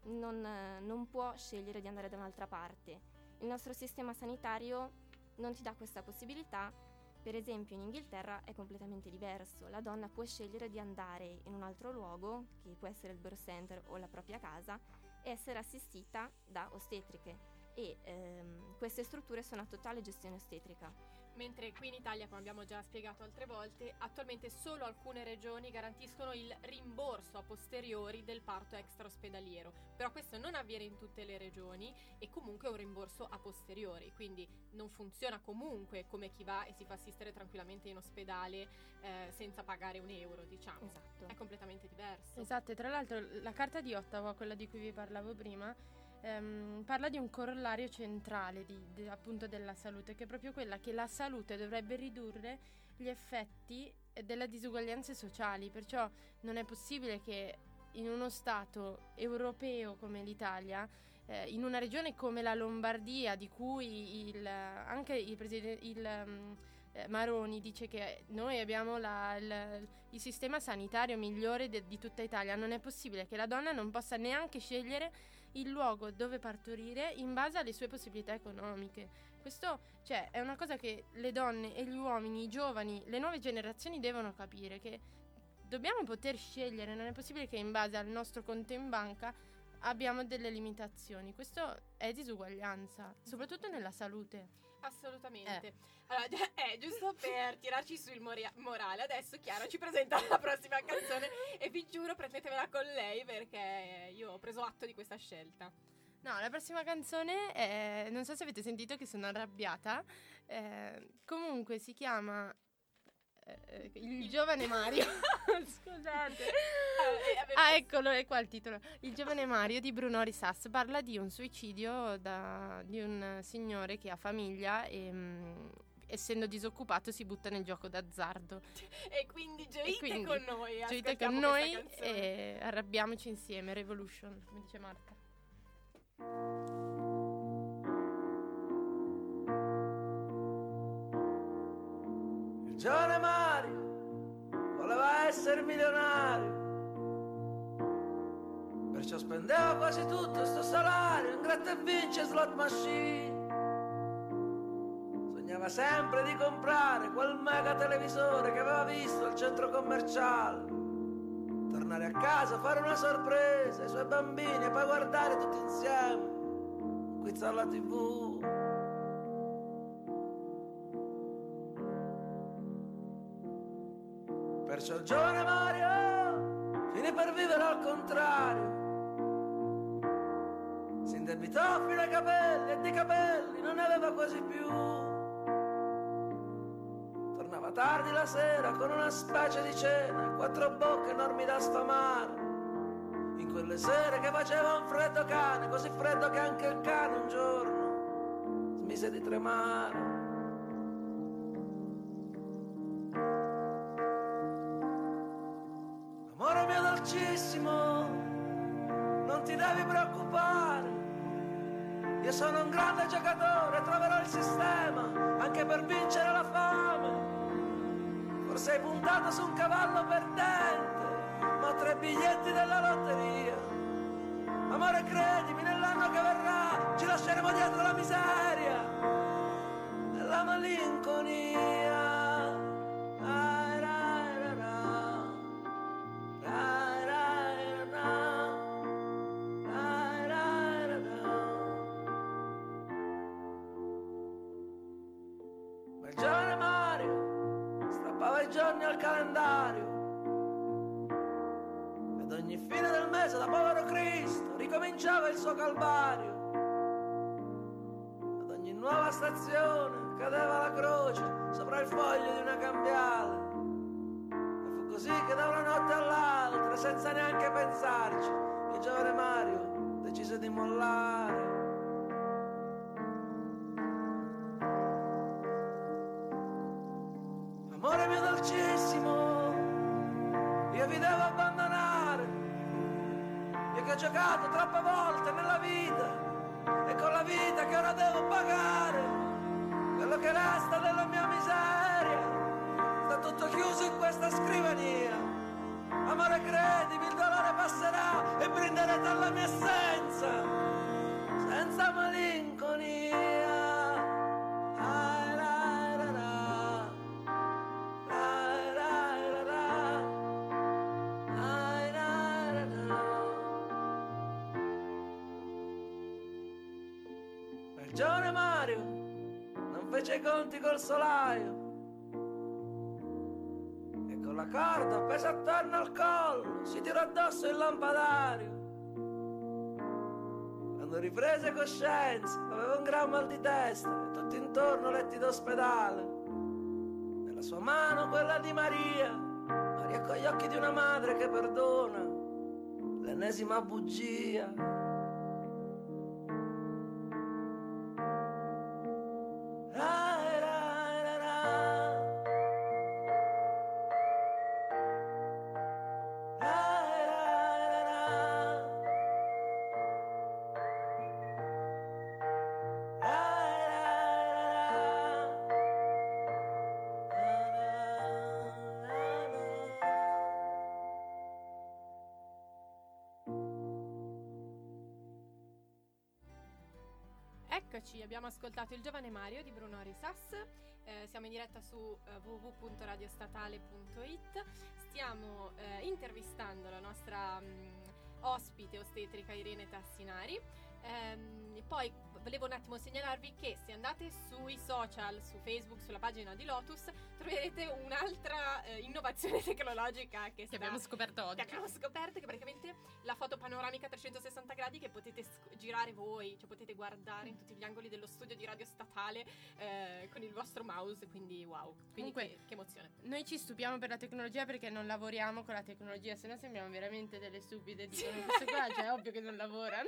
Non può scegliere di andare da un'altra parte. Il nostro sistema sanitario non ti dà questa possibilità. Per esempio in Inghilterra è completamente diverso. La donna può scegliere di andare in un altro luogo, che può essere il birth center o la propria casa, e essere assistita da ostetriche. E queste strutture sono a totale gestione ostetrica. Mentre qui in Italia, come abbiamo già spiegato altre volte, attualmente solo alcune regioni garantiscono il rimborso a posteriori del parto extraospedaliero, però questo non avviene in tutte le regioni e comunque è un rimborso a posteriori, quindi non funziona comunque come chi va e si fa assistere tranquillamente in ospedale senza pagare €1, diciamo. Esatto. È completamente diverso. Esatto, e tra l'altro la Carta di Ottawa, quella di cui vi parlavo prima, parla di un corollario centrale appunto della salute, che è proprio quella che la salute dovrebbe ridurre gli effetti delle disuguaglianze sociali, perciò non è possibile che in uno stato europeo come l'Italia, in una regione come la Lombardia, di cui anche il presidente Maroni dice che noi abbiamo il sistema sanitario migliore di tutta Italia, non è possibile che la donna non possa neanche scegliere il luogo dove partorire in base alle sue possibilità economiche. Questo, è una cosa che le donne e gli uomini, i giovani, le nuove generazioni devono capire, che dobbiamo poter scegliere, non è possibile che in base al nostro conto in banca abbiamo delle limitazioni. Questo è disuguaglianza, soprattutto nella salute. Assolutamente. Allora, giusto per tirarci su il morale, adesso Chiara ci presenta la prossima canzone e vi giuro prendetevela con lei perché io ho preso atto di questa scelta. No, la prossima canzone è, non so se avete sentito che sono arrabbiata, comunque si chiama Il giovane Mario. Scusate. Eccolo, è qua il titolo. Il giovane Mario di Bruno Risas parla di un suicidio di un signore che ha famiglia e essendo disoccupato si butta nel gioco d'azzardo. E quindi gioite con noi. Gioite con noi e arrabbiamoci insieme. Revolution, come dice Marta. Il giovane Mario voleva essere milionario, perciò spendeva quasi tutto sto salario in gratta e vince slot machine. Sognava sempre di comprare quel mega televisore che aveva visto al centro commerciale, tornare a casa, fare una sorpresa ai suoi bambini e poi guardare tutti insieme un quiz alla TV. Perciò il giovane Mario finì per vivere al contrario. Si indebitò fino ai capelli e di capelli non ne aveva quasi più. Tornava tardi la sera con una specie di cena, 4 bocche enormi da sfamare. In quelle sere che faceva un freddo cane, così freddo che anche il cane un giorno smise di tremare. Amore mio dolcissimo, non ti devi preoccupare. Io sono un grande giocatore, troverò il sistema montato su un cavallo perdente, ma ho 3 biglietti della lotteria. Amore, credimi, nell'anno che verrà ci lasceremo dietro la miseria e la malinconia. Rai, rai, ra, ra. Rai, rai, ra, ra. Rai, rai, ra, ra. Ma il giovane Mario strappava i giorni al calendario ed ogni fine del mese da povero Cristo ricominciava il suo calvario. Ad ogni nuova stazione cadeva la croce sopra il foglio di una cambiale. E fu così che da una notte all'altra, senza neanche pensarci, il giovane Mario decise di mollare. Amore mio dolcissimo, io vi devo abbandonare. Io che ho giocato troppe volte nella vita e con la vita che ora devo pagare, quello che resta della mia miseria sta tutto chiuso in questa scrivania. Amore, credimi, il dolore passerà e brinderete alla mia assenza senza malinconia. Ai, rai, ra, ra. Rai, rai, ra, ra. Ai, rai, ra, ra. Ma il giovane Mario non fece i conti col solaio e con la corda appesa attorno al collo si tirò addosso il lampadario. Quando riprese coscienza aveva un gran mal di testa e tutti intorno letti d'ospedale. Nella sua mano quella di Maria, Maria con gli occhi di una madre che perdona, l'ennesima bugia. Rai, rai, ra, ra. Rai, rai, ra, ra. Rai, rai, ra, ra. Eccoci, abbiamo ascoltato Il giovane Mario di Bruno Risas. Siamo in diretta su www.radiostatale.it. Stiamo intervistando la nostra ospite ostetrica Irene Tassinari. E poi volevo un attimo segnalarvi che se andate sui social, su Facebook, sulla pagina di Lotus, troverete un'altra innovazione tecnologica che abbiamo scoperto oggi. che abbiamo scoperto, che praticamente la foto panoramica 360 gradi che potete girare voi, cioè potete guardare in tutti gli angoli dello studio di Radio Statale con il vostro mouse, quindi wow. Quindi Comunque, che emozione. Noi ci stupiamo per la tecnologia perché non lavoriamo con la tecnologia, se no sembriamo veramente delle stupide. Dicono questo qua, cioè è ovvio che non lavorano.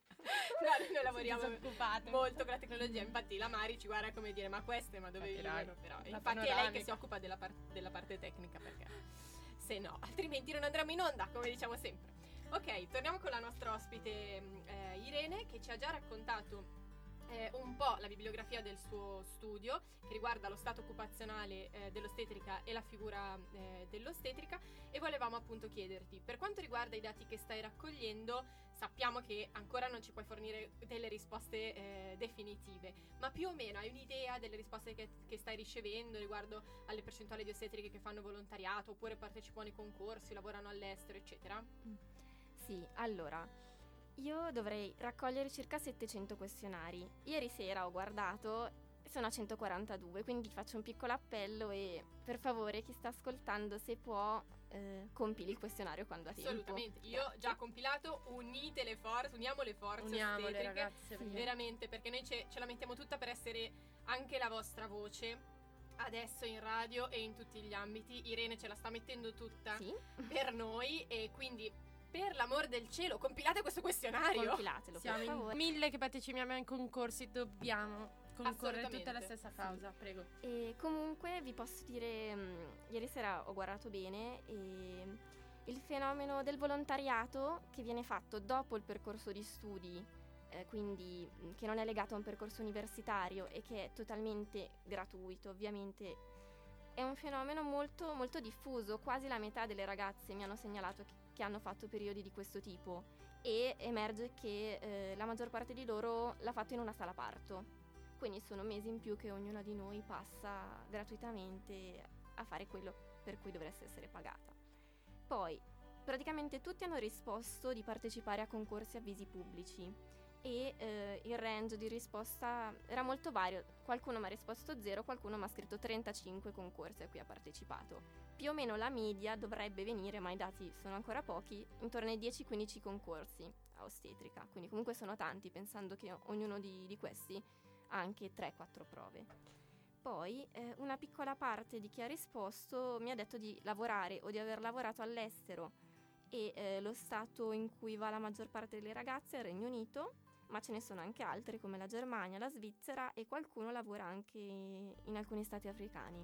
No, noi lavoriamo disoccupate. molto con la tecnologia. Infatti la Mari ci guarda come dire: ma queste, ma dove vivono? Però la infatti è lei che panoramica. si occupa della parte tecnica, perché se no altrimenti non andremo in onda, come diciamo sempre. Ok, torniamo con la nostra ospite Irene, che ci ha già raccontato un po' la bibliografia del suo studio, che riguarda lo stato occupazionale dell'ostetrica e la figura dell'ostetrica. E volevamo appunto chiederti, per quanto riguarda i dati che stai raccogliendo, sappiamo che ancora non ci puoi fornire delle risposte definitive, ma più o meno hai un'idea delle risposte che stai ricevendo riguardo alle percentuali di ostetriche che fanno volontariato, oppure partecipano ai concorsi, lavorano all'estero, eccetera? Sì, allora, io dovrei raccogliere circa 700 questionari. Ieri sera ho guardato, sono a 142, quindi faccio un piccolo appello e per favore chi sta ascoltando, se può, compili il questionario quando ha tempo. Assolutamente, io ho già compilato, uniamo le forze Uniamole, ostetriche, ragazze, Sì. veramente, perché noi ce la mettiamo tutta per essere anche la vostra voce adesso in radio e in tutti gli ambiti. Irene ce la sta mettendo tutta Sì, per noi, e quindi per l'amor del cielo compilate questo questionario. compilatelo Siamo per in favore. 1000 che partecipiamo ai concorsi, dobbiamo concorrere tutti alla Assolutamente. stessa causa, prego. E comunque vi posso dire, ieri sera ho guardato bene e il fenomeno del volontariato che viene fatto dopo il percorso di studi, quindi che non è legato a un percorso universitario e che è totalmente gratuito, ovviamente è un fenomeno molto, molto diffuso. Quasi la metà delle ragazze mi hanno segnalato che hanno fatto periodi di questo tipo, e emerge che la maggior parte di loro l'ha fatto in una sala parto. Quindi sono mesi in più che ognuna di noi passa gratuitamente a fare quello per cui dovreste essere pagata. Poi, praticamente tutti hanno risposto di partecipare a concorsi avvisi pubblici, e il range di risposta era molto vario. Qualcuno mi ha risposto 0, qualcuno mi ha scritto 35 concorsi a cui ha partecipato. Più o meno la media dovrebbe venire, ma i dati sono ancora pochi, intorno ai 10-15 concorsi a ostetrica, quindi comunque sono tanti, pensando che ognuno di questi ha anche 3-4 prove. Poi una piccola parte di chi ha risposto mi ha detto di lavorare o di aver lavorato all'estero, e lo stato in cui va la maggior parte delle ragazze è il Regno Unito, ma ce ne sono anche altri come la Germania, la Svizzera, e qualcuno lavora anche in alcuni stati africani.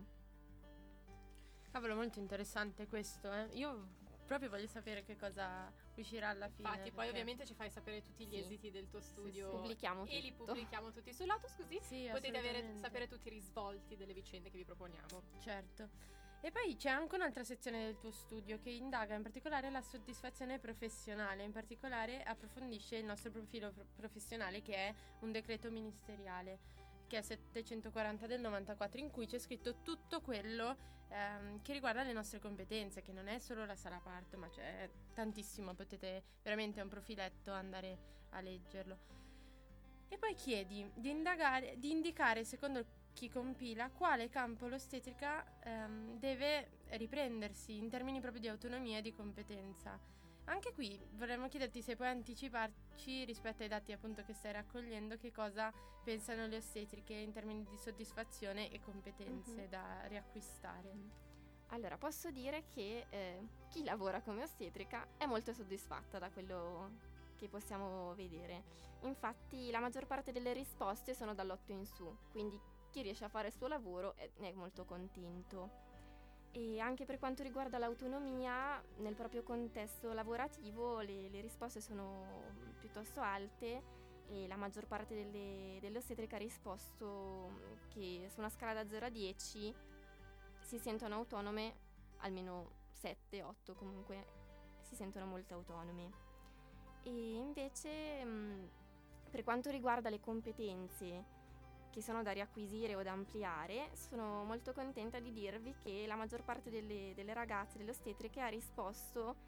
Cavolo, molto interessante questo, eh. Io proprio voglio sapere che cosa uscirà alla fine. Infatti, poi perché- ovviamente ci fai sapere tutti gli Sì. esiti del tuo studio. Pubblichiamo e li tutto. pubblichiamo tutti su Lotus, così Sì, potete assolutamente. sapere tutti i risvolti delle vicende che vi proponiamo. Certo. E poi c'è anche un'altra sezione del tuo studio che indaga in particolare la soddisfazione professionale, in particolare approfondisce il nostro profilo professionale, che è un decreto ministeriale, che è 740 del 94, in cui c'è scritto tutto quello che riguarda le nostre competenze, che non è solo la sala parto, ma c'è tantissimo, potete veramente, è un profiletto, andare a leggerlo. E poi chiedi di indicare, secondo chi compila, quale campo l'ostetrica deve riprendersi in termini proprio di autonomia e di competenza. Anche qui vorremmo chiederti se puoi anticiparci, rispetto ai dati appunto che stai raccogliendo, che cosa pensano le ostetriche in termini di soddisfazione e competenze da riacquistare. Allora, posso dire che chi lavora come ostetrica è molto soddisfatta da quello che possiamo vedere. Infatti la maggior parte delle risposte sono dall'8 in su, quindi chi riesce a fare il suo lavoro è molto contento. E anche per quanto riguarda l'autonomia, nel proprio contesto lavorativo le risposte sono piuttosto alte, e la maggior parte delle ostetriche ha risposto che su una scala da 0 a 10 si sentono autonome, almeno 7-8 comunque si sentono molto autonome. E invece per quanto riguarda le competenze che sono da riacquisire o da ampliare, sono molto contenta di dirvi che la maggior parte delle ragazze, delle ostetriche, ha risposto,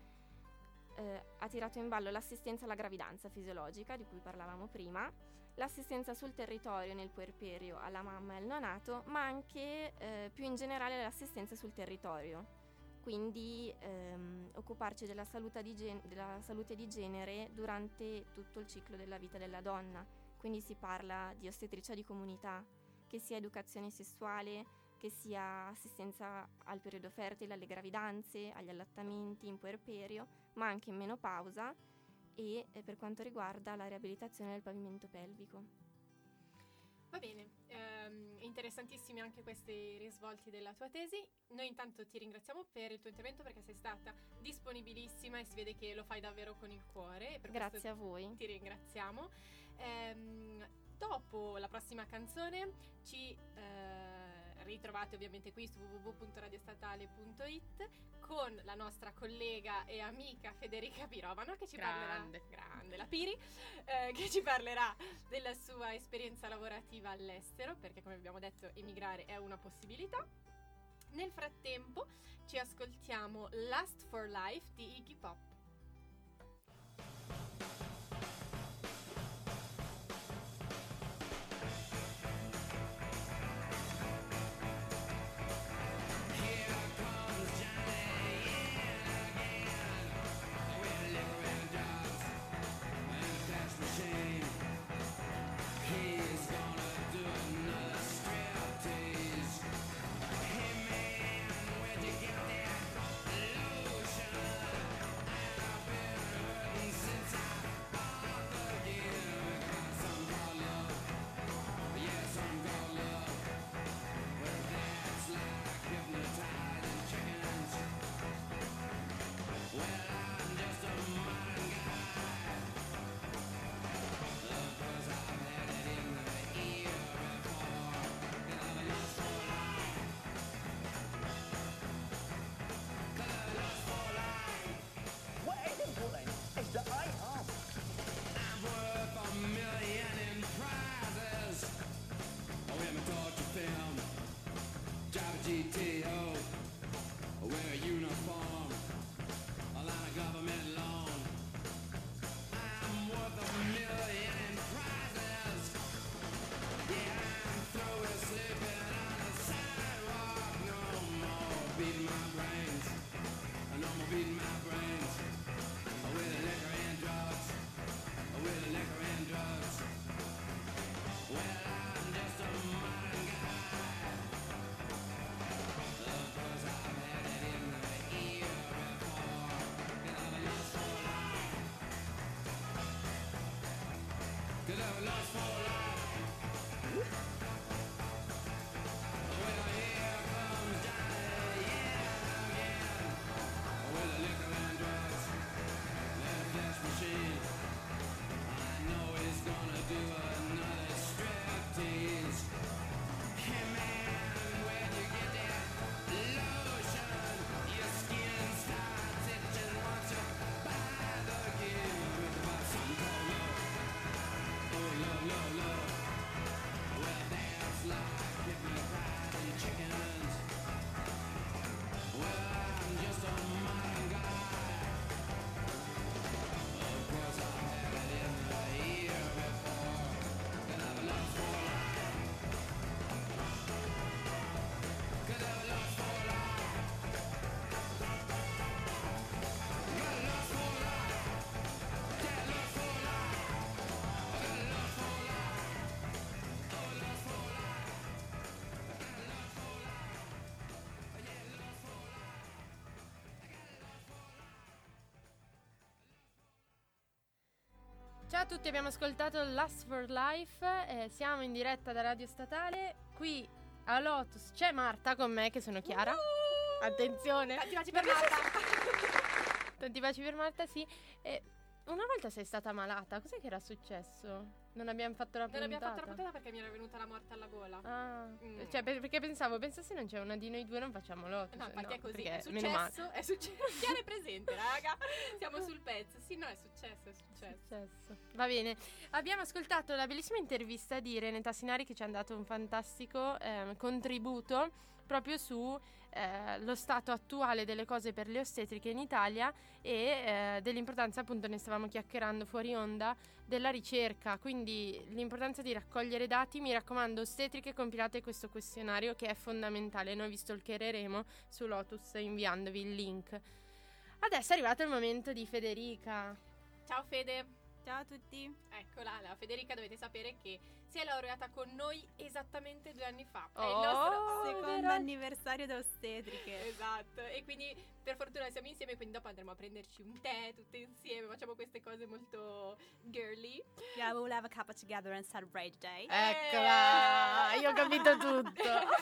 ha tirato in ballo l'assistenza alla gravidanza fisiologica, di cui parlavamo prima, l'assistenza sul territorio nel puerperio alla mamma e al neonato, ma anche più in generale l'assistenza sul territorio. Quindi occuparci della salute di genere durante tutto il ciclo della vita della donna. Quindi si parla di ostetricia di comunità, che sia educazione sessuale, che sia assistenza al periodo fertile, alle gravidanze, agli allattamenti in puerperio, ma anche in menopausa, e per quanto riguarda la riabilitazione del pavimento pelvico. Va bene, interessantissimi anche questi risvolti della tua tesi. Noi intanto ti ringraziamo per il tuo intervento, perché sei stata disponibilissima e si vede che lo fai davvero con il cuore, e per Grazie questo a voi. ti ringraziamo. Dopo la prossima canzone ci ritrovate ovviamente qui su www.radiostatale.it con la nostra collega e amica Federica Pirovano, che ci parlerà, grande la Piri, che ci parlerà della sua esperienza lavorativa all'estero, perché come abbiamo detto emigrare è una possibilità. Nel frattempo ci ascoltiamo Last for Life di Iggy Pop. Hey man, where'd you get that lotion? brains. No more beating my brains with liquor and drugs. With liquor and drugs. Well, I'm just a modern guy. Of course, I've had it in the ear before. Could have a lust for life. Could have a lust for life. Well, here comes Johnny, yeah, again. With the liquor and drugs. That flesh machine. I know he's gonna do another striptease. Hey man, when you get that lotion, your skin starts itching once you buy the gift. About something called love. Oh, love, love, love. Well, that's like picking fried and chickens. Well, I'm just a modern guy. Of course, I've had it in the ear before. Could have a lust for life. Could have a lust for life. Got a lust for life. Yeah, lust for life. Got a lust for life. Oh, lust for life. Got a lust for life. Yeah, lust for life. Ciao a tutti, abbiamo ascoltato Lust for Life, siamo in diretta da Radio Statale, qui a Lotus c'è Marta con me che sono Chiara, attenzione, Tanti baci per Marta. tanti baci per Marta, sì. Una volta sei stata malata, cos'è che era successo? Non abbiamo fatto la Non puntata? abbiamo fatto la puntata perché mi era venuta la morte alla gola. Ah, cioè perché pensavo se non c'è una di noi due non facciamo Lotus. No, infatti è così, perché è meno male. successo, è successo. Chiara è presente, raga. Siamo sul pezzo. Sì, no, è successo. Successo. Va bene, abbiamo ascoltato la bellissima intervista di Irene Tassinari che ci ha dato un fantastico contributo proprio su lo stato attuale delle cose per le ostetriche in Italia e dell'importanza, appunto ne stavamo chiacchierando fuori onda, della ricerca, quindi l'importanza di raccogliere dati. Mi raccomando, ostetriche, compilate questo questionario che è fondamentale, noi vi stalkereremo su Lotus inviandovi il link. Adesso è arrivato il momento di Federica. Ciao Fede. Ciao a tutti. Eccola, la Federica, dovete sapere che si è laureata con noi esattamente 2 anni fa. È il Oh, nostro Secondo anniversario da ostetriche. Esatto, e quindi per fortuna siamo insieme, quindi dopo andremo a prenderci un tè tutte insieme, facciamo queste cose molto girly. Yeah, we'll have a cuppa together and celebrate day. Eccola, io ho capito tutto.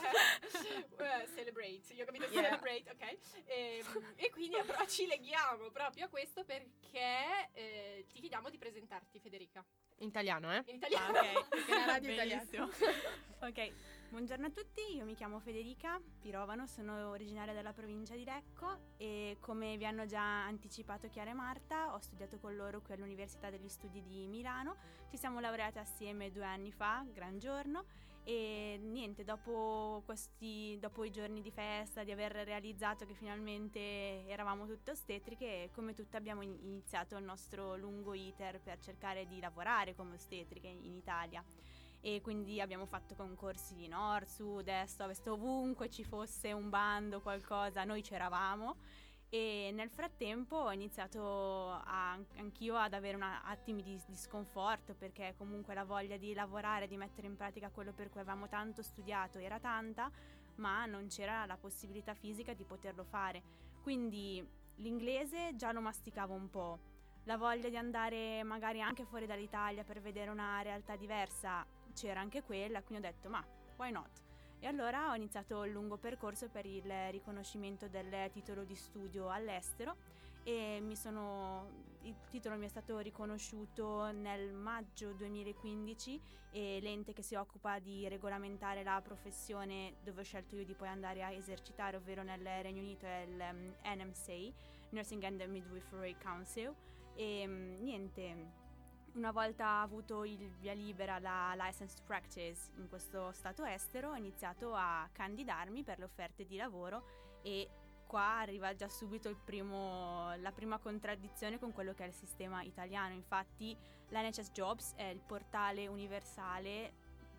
Celebrate, io ho capito Yeah. celebrate, ok. E quindi ci leghiamo proprio a questo perché ti chiediamo di presentarti, Federica. In italiano, In italiano. Ok, Perché la radio italiana. benissimo. Ok, buongiorno a tutti, io mi chiamo Federica Pirovano, sono originaria della provincia di Lecco e come vi hanno già anticipato Chiara e Marta, ho studiato con loro qui all'Università degli Studi di Milano, ci siamo laureate assieme 2 anni fa, gran giorno, e niente, dopo i giorni di festa, di aver realizzato che finalmente eravamo tutte ostetriche, come tutte abbiamo iniziato il nostro lungo iter per cercare di lavorare come ostetriche in Italia. E quindi abbiamo fatto concorsi nord, sud, est, ovest, ovunque ci fosse un bando, qualcosa, noi c'eravamo. E nel frattempo ho iniziato anch'io ad avere attimi di sconforto, perché comunque la voglia di lavorare, di mettere in pratica quello per cui avevamo tanto studiato era tanta, ma non c'era la possibilità fisica di poterlo fare. Quindi l'inglese già lo masticavo un po', la voglia di andare magari anche fuori dall'Italia per vedere una realtà diversa c'era anche quella, quindi ho detto ma why not? E allora ho iniziato il lungo percorso per il riconoscimento del titolo di studio all'estero e il titolo mi è stato riconosciuto nel maggio 2015 e l'ente che si occupa di regolamentare la professione dove ho scelto io di poi andare a esercitare, ovvero nel Regno Unito, è il NMSA, Nursing and Midwifery Council. E niente, una volta avuto il via libera, la license to practice in questo stato estero, ho iniziato a candidarmi per le offerte di lavoro e qua arriva già subito la prima contraddizione con quello che è il sistema italiano. Infatti l'NHS Jobs è il portale universale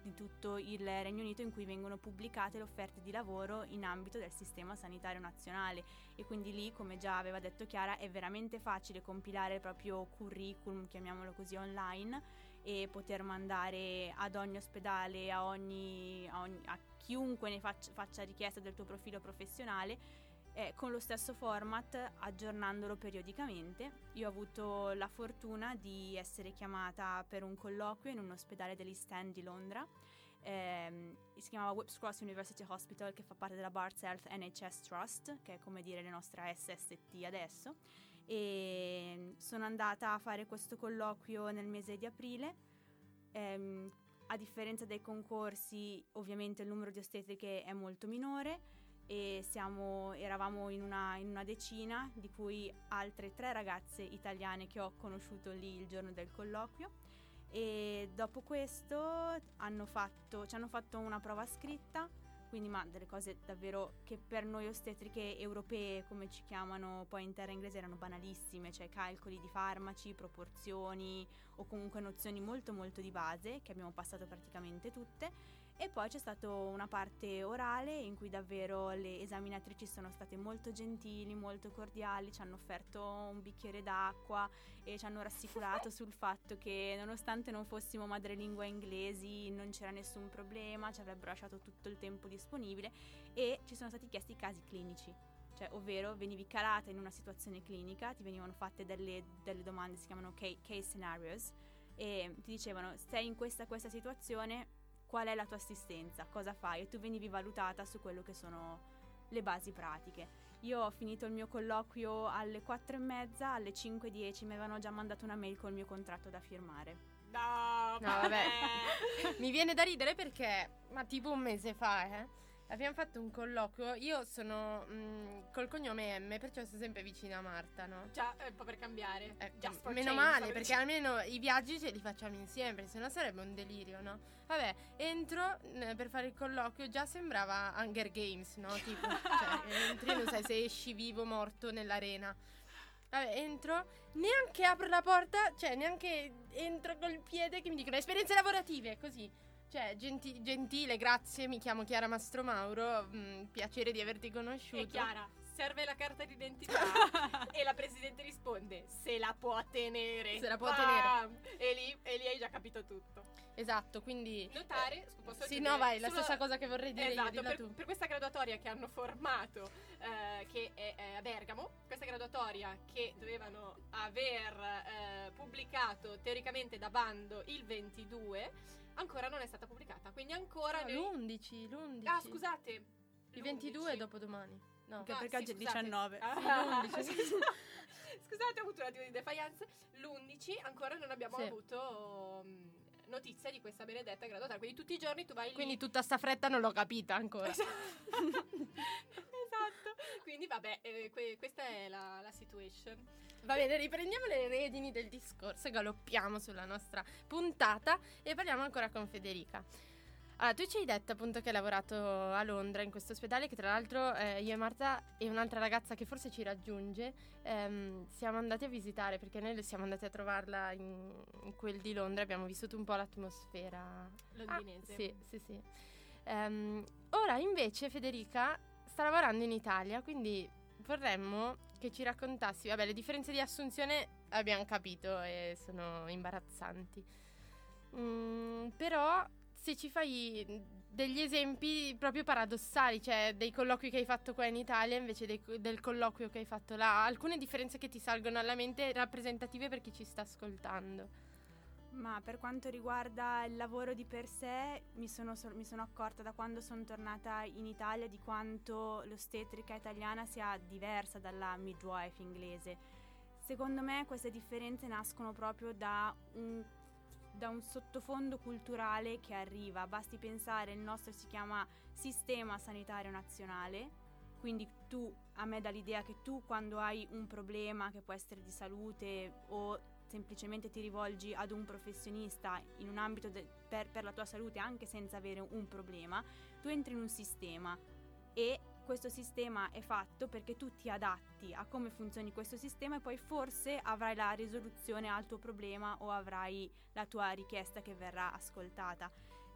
di tutto il Regno Unito in cui vengono pubblicate le offerte di lavoro in ambito del sistema sanitario nazionale, e quindi lì, come già aveva detto Chiara, è veramente facile compilare il proprio curriculum, chiamiamolo così, online, e poter mandare ad ogni ospedale, a chiunque ne faccia richiesta del tuo profilo professionale, con lo stesso format, aggiornandolo periodicamente. Io ho avuto la fortuna di essere chiamata per un colloquio in un ospedale dell'East End di Londra. Si chiamava Whipps Cross University Hospital, che fa parte della Barts Health NHS Trust, che è come dire la nostra SST adesso, e sono andata a fare questo colloquio nel mese di aprile. A differenza dei concorsi, ovviamente il numero di ostetriche è molto minore, e eravamo in una decina, di cui altre 3 ragazze italiane che ho conosciuto lì il giorno del colloquio. E dopo questo ci hanno fatto una prova scritta, quindi delle cose davvero che per noi ostetriche europee, come ci chiamano poi in terra inglese, erano banalissime, cioè calcoli di farmaci, proporzioni o comunque nozioni molto molto di base che abbiamo passato praticamente tutte. E poi c'è stata una parte orale in cui davvero le esaminatrici sono state molto gentili, molto cordiali, ci hanno offerto un bicchiere d'acqua e ci hanno rassicurato sul fatto che nonostante non fossimo madrelingua inglesi non c'era nessun problema, ci avrebbero lasciato tutto il tempo disponibile, e ci sono stati chiesti casi clinici. Cioè, ovvero venivi calata in una situazione clinica, ti venivano fatte delle domande, si chiamano case scenarios, e ti dicevano: sei in questa situazione, qual è la tua assistenza, cosa fai? E tu venivi valutata su quello che sono le basi pratiche. Io ho finito il mio colloquio alle 4:30, alle 5:10 mi avevano già mandato una mail col mio contratto da firmare. No, vabbè. Mi viene da ridere perché, tipo un mese fa, abbiamo fatto un colloquio. Io sono col cognome M, perciò sto sempre vicina a Marta, no? Già, un po' per cambiare. Meno male, perché almeno i viaggi ce li facciamo insieme, perché sennò sarebbe un delirio, no? Vabbè, entro per fare il colloquio, già sembrava Hunger Games, no? Tipo, cioè, entri, non sai se esci vivo o morto nell'arena. Vabbè, entro, neanche apro la porta, cioè neanche entro col piede che mi dicono esperienze lavorative, così. Cioè, gentile, grazie, mi chiamo Chiara Mastromauro, piacere di averti conosciuto. E Chiara, serve la carta d'identità? E la presidente risponde: se la può tenere. Se la può tenere. E lì hai già capito tutto. Esatto, quindi notare, posso sì, dire, no, vai, la stessa cosa che vorrei dire esatto, io, dilla tu. Per questa graduatoria che hanno formato, che è a Bergamo, questa graduatoria che dovevano aver pubblicato teoricamente da bando il 22, ancora non è stata pubblicata, quindi ancora l'11. Ah, scusate, il 22 è dopodomani. No, anche perché oggi è il 19. Scusate, ho avuto un attimo di defiance. L'11 ancora non abbiamo avuto notizia di questa benedetta graduatoria, quindi tutti i giorni tu vai lì. Quindi tutta sta fretta non l'ho capita ancora. Esatto. Quindi vabbè, questa è la situation. Va bene, riprendiamo le redini del discorso e galoppiamo sulla nostra puntata e parliamo ancora con Federica. Allora, tu ci hai detto appunto che hai lavorato a Londra in questo ospedale, che tra l'altro io e Marta e un'altra ragazza che forse ci raggiunge siamo andati a visitare, perché noi siamo andati a trovarla in quel di Londra, abbiamo vissuto un po' l'atmosfera londinese. Sì. Ora invece Federica sta lavorando in Italia, quindi vorremmo che ci raccontassi, vabbè, le differenze di assunzione abbiamo capito e sono imbarazzanti, però se ci fai degli esempi proprio paradossali, cioè dei colloqui che hai fatto qua in Italia invece del colloquio che hai fatto là, alcune differenze che ti salgono alla mente rappresentative per chi ci sta ascoltando. Ma per quanto riguarda il lavoro di per sé, mi sono accorta da quando sono tornata in Italia di quanto l'ostetrica italiana sia diversa dalla midwife inglese. Secondo me queste differenze nascono proprio da un sottofondo culturale che arriva. Basti pensare, il nostro si chiama Sistema Sanitario Nazionale, quindi a me dà l'idea che tu quando hai un problema che può essere di salute o semplicemente ti rivolgi ad un professionista in un ambito per la tua salute anche senza avere un problema, tu entri in un sistema e questo sistema è fatto perché tu ti adatti a come funzioni questo sistema e poi forse avrai la risoluzione al tuo problema o avrai la tua richiesta che verrà ascoltata.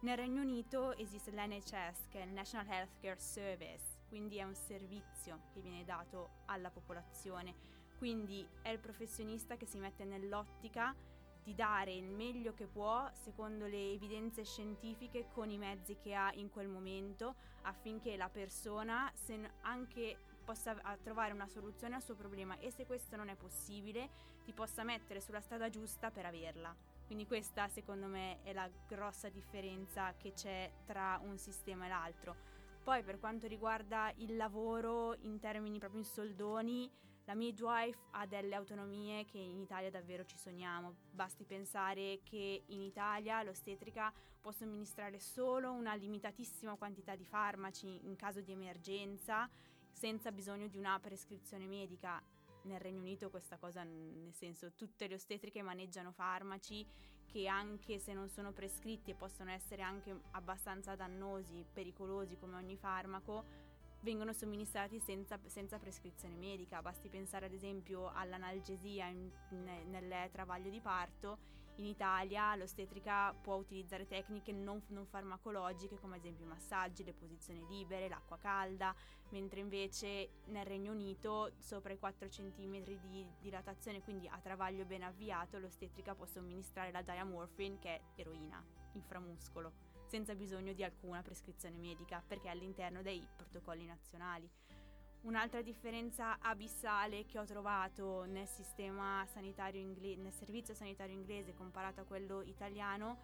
Nel Regno Unito esiste l'NHS, che è il National Healthcare Service, quindi è un servizio che viene dato alla popolazione, quindi è il professionista che si mette nell'ottica di dare il meglio che può secondo le evidenze scientifiche con i mezzi che ha in quel momento, affinché la persona anche possa trovare una soluzione al suo problema, e se questo non è possibile ti possa mettere sulla strada giusta per averla. Quindi questa secondo me è la grossa differenza che c'è tra un sistema e l'altro. Poi per quanto riguarda il lavoro in termini proprio in soldoni, la midwife ha delle autonomie che in Italia davvero ci sogniamo. Basti pensare che in Italia l'ostetrica può somministrare solo una limitatissima quantità di farmaci in caso di emergenza, senza bisogno di una prescrizione medica. Nel Regno Unito questa cosa, nel senso, tutte le ostetriche maneggiano farmaci che, anche se non sono prescritti e possono essere anche abbastanza dannosi, pericolosi come ogni farmaco, vengono somministrati senza prescrizione medica. Basti pensare ad esempio all'analgesia nel travaglio di parto. In Italia l'ostetrica può utilizzare tecniche non farmacologiche, come ad esempio i massaggi, le posizioni libere, l'acqua calda, mentre invece nel Regno Unito sopra i 4 cm di dilatazione, quindi a travaglio ben avviato, l'ostetrica può somministrare la diamorphine, che è eroina inframuscolo, senza bisogno di alcuna prescrizione medica, perché è all'interno dei protocolli nazionali. Un'altra differenza abissale che ho trovato nel sistema sanitario nel servizio sanitario inglese comparato a quello italiano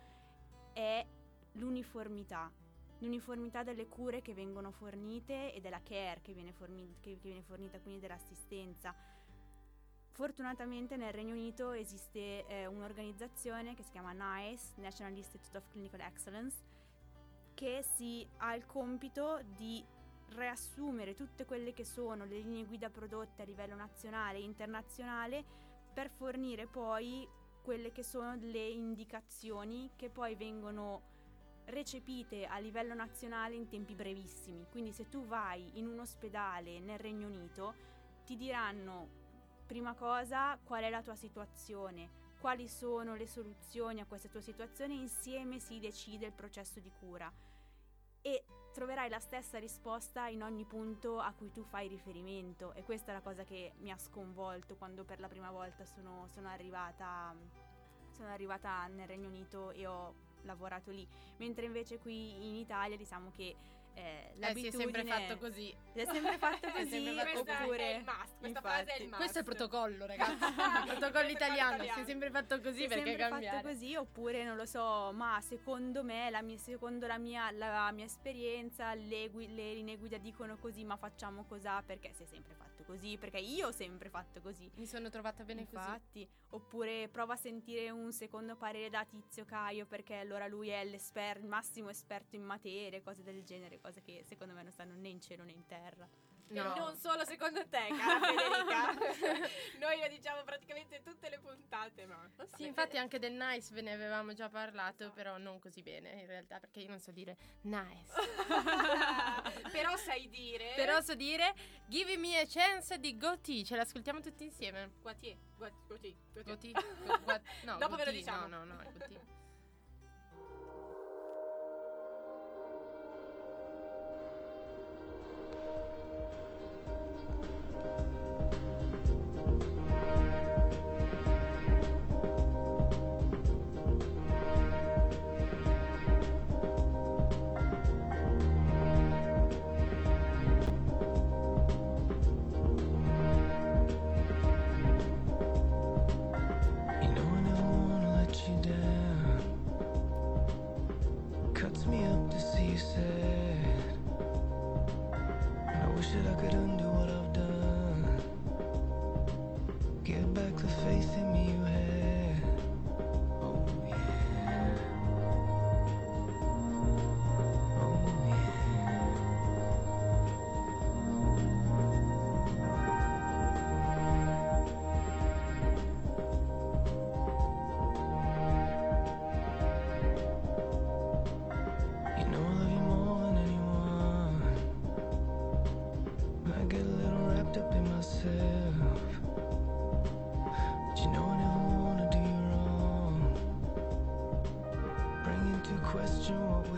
è l'uniformità delle cure che vengono fornite e della care che viene fornita, quindi dell'assistenza. Fortunatamente nel Regno Unito esiste un'organizzazione che si chiama NICE, National Institute of Clinical Excellence, che ha il compito di riassumere tutte quelle che sono le linee guida prodotte a livello nazionale e internazionale, per fornire poi quelle che sono le indicazioni che poi vengono recepite a livello nazionale in tempi brevissimi. Quindi se tu vai in un ospedale nel Regno Unito ti diranno, prima cosa, qual è la tua situazione, quali sono le soluzioni a questa tua situazione, insieme si decide il processo di cura, e troverai la stessa risposta in ogni punto a cui tu fai riferimento. E questa è la cosa che mi ha sconvolto quando per la prima volta sono arrivata nel Regno Unito e ho lavorato lì, mentre invece qui in Italia diciamo che l'abitudine si è sempre fatto così. È sempre fatto così. Oppure è il must, questa frase è il must. Questo è il protocollo, ragazzi. Il protocollo italiano. Si è sempre fatto così, perché sempre cambiare? Fatto così, oppure non lo so, ma secondo me, secondo la mia esperienza, le linee guida dicono così, ma facciamo cos'ha, perché si è sempre fatto così, perché io ho sempre fatto così. Mi sono trovata bene infatti, così. Oppure prova a sentire un secondo parere da Tizio Caio, perché allora lui è il massimo esperto in materie, cose del genere, cose che secondo me non stanno né in cielo né in terra. No. Non solo secondo te, cara Federica. Noi lo diciamo praticamente tutte le puntate, ma sì, infatti anche del nice ve ne avevamo già parlato, però non così bene in realtà, perché io non so dire nice. Però sai dire. Però so dire Give Me a Chance di Gautier. Ce l'ascoltiamo tutti insieme. Gautier. No, dopo Gautier, ve lo diciamo. No, è Gautier. Question what we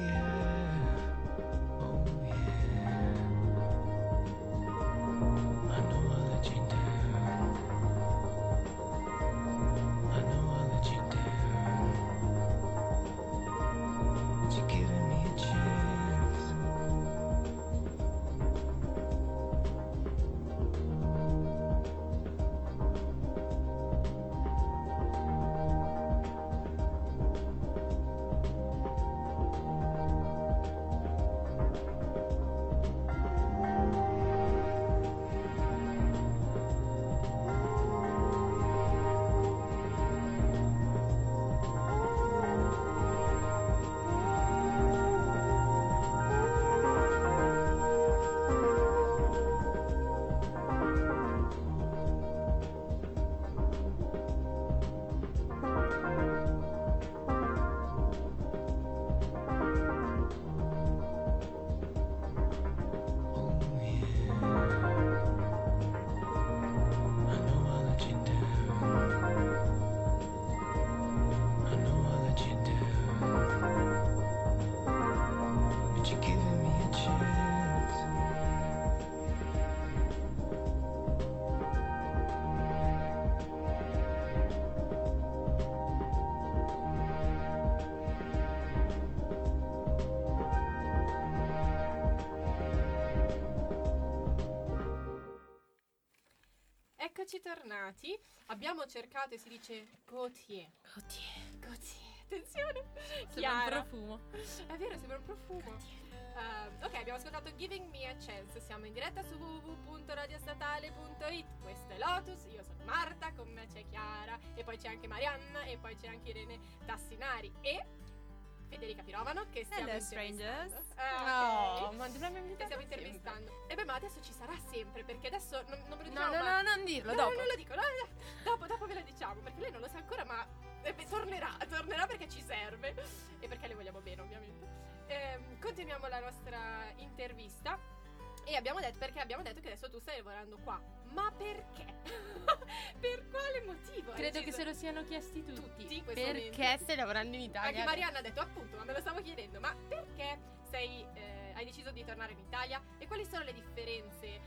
eccoci tornati. Abbiamo cercato e si dice Gautier. Attenzione. Sembra un Chiara. profumo. È vero, sembra un profumo. Ok, abbiamo ascoltato Giving Me a Chance. Siamo in diretta su www.radiostatale.it. Questo è Lotus, io sono Marta, con me c'è Chiara, e poi c'è anche Marianna, e poi c'è anche Irene Tassinari e Federica Pirovano, che stiamo Hello, intervistando. strangers. Ok. Ma dovremmo Che invitare stiamo intervistando. E beh, ma adesso ci sarà sempre, perché adesso non ve lo No, diciamo. no, ma- no, non dirlo, No, dopo. non lo dico, no, dopo ve lo diciamo, perché lei non lo sa ancora, ma tornerà perché ci serve e perché le vogliamo bene, ovviamente. Continuiamo la nostra intervista e abbiamo detto che adesso tu stai lavorando qua. Ma perché? Per quale motivo? hai Credo che deciso- se lo siano chiesti tutti. in questo Perché momento. stai lavorando in Italia? Anche Marianna ha detto appunto, ma me lo stavo chiedendo, ma perché hai deciso di tornare in Italia e quali sono le differenze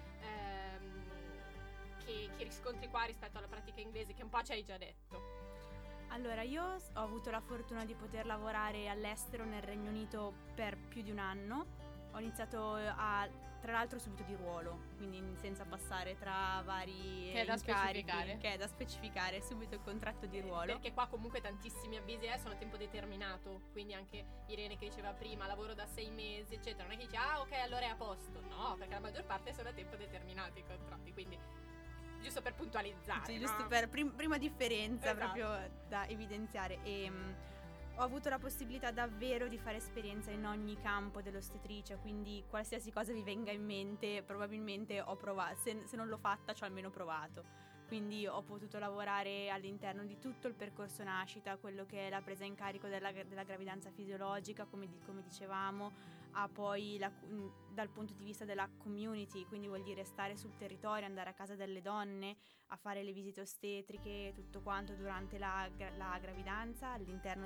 che riscontri qua rispetto alla pratica inglese, che un po' ci hai già detto? Allora, io ho avuto la fortuna di poter lavorare all'estero nel Regno Unito per più di un anno. Ho iniziato tra l'altro subito di ruolo, quindi senza passare tra vari Che è da incarichi, specificare. che è da specificare, subito il contratto di ruolo. Perché qua comunque tantissimi avvisi sono a tempo determinato, quindi anche Irene che diceva prima lavoro da 6 mesi eccetera, non è che dice ok allora è a posto, no, perché la maggior parte sono a tempo determinato i contratti, quindi giusto per puntualizzare, Sì, no? giusto per prima differenza Esatto. proprio da evidenziare. Ho avuto la possibilità davvero di fare esperienza in ogni campo dell'ostetricia, quindi qualsiasi cosa vi venga in mente probabilmente ho provato, se non l'ho fatta ci ho almeno provato. Quindi ho potuto lavorare all'interno di tutto il percorso nascita, quello che è la presa in carico della gravidanza fisiologica, come dicevamo, a poi dal punto di vista della community, quindi vuol dire stare sul territorio, andare a casa delle donne, a fare le visite ostetriche, tutto quanto durante la gravidanza, all'interno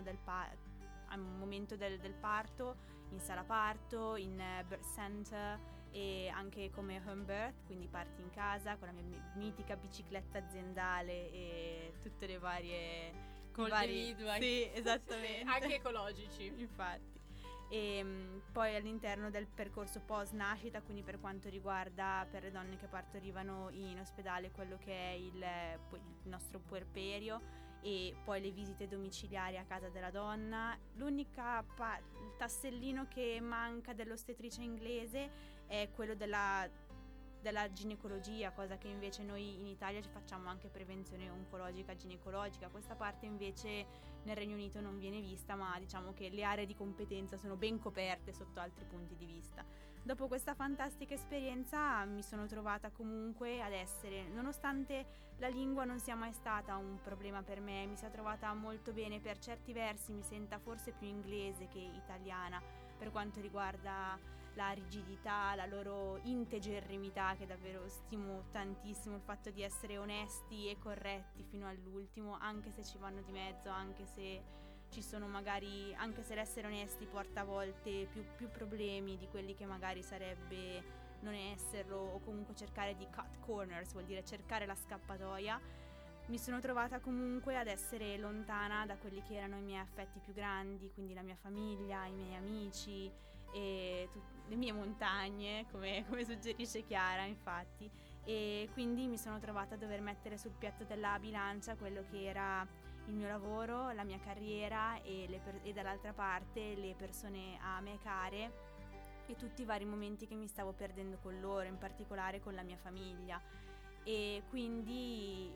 al momento del parto, in sala parto, in birth center e anche come home birth, quindi parti in casa con la mia mitica bicicletta aziendale e tutte le varie Col i vari- delirio, sì, esattamente. Anche ecologici. Infatti. E poi all'interno del percorso post nascita, quindi per quanto riguarda per le donne che partorivano in ospedale quello che è il nostro puerperio e poi le visite domiciliari a casa della donna, l'unica il tassellino che manca dell'ostetricia inglese è quello della ginecologia, cosa che invece noi in Italia ci facciamo anche prevenzione oncologica, ginecologica. Questa parte invece nel Regno Unito non viene vista, ma diciamo che le aree di competenza sono ben coperte sotto altri punti di vista. Dopo questa fantastica esperienza mi sono trovata comunque ad essere, nonostante la lingua non sia mai stata un problema per me, mi sono trovata molto bene, per certi versi mi senta forse più inglese che italiana per quanto riguarda la rigidità, la loro integerrimità, che davvero stimo tantissimo, il fatto di essere onesti e corretti fino all'ultimo, anche se ci vanno di mezzo, anche se ci sono magari, anche se l'essere onesti porta a volte più problemi di quelli che magari sarebbe non esserlo, o comunque cercare di cut corners, vuol dire cercare la scappatoia. Mi sono trovata comunque ad essere lontana da quelli che erano i miei affetti più grandi, quindi la mia famiglia, i miei amici e le mie montagne, come suggerisce Chiara, infatti. E quindi mi sono trovata a dover mettere sul piatto della bilancia quello che era il mio lavoro, la mia carriera e dall'altra parte le persone a me care e tutti i vari momenti che mi stavo perdendo con loro, in particolare con la mia famiglia. E quindi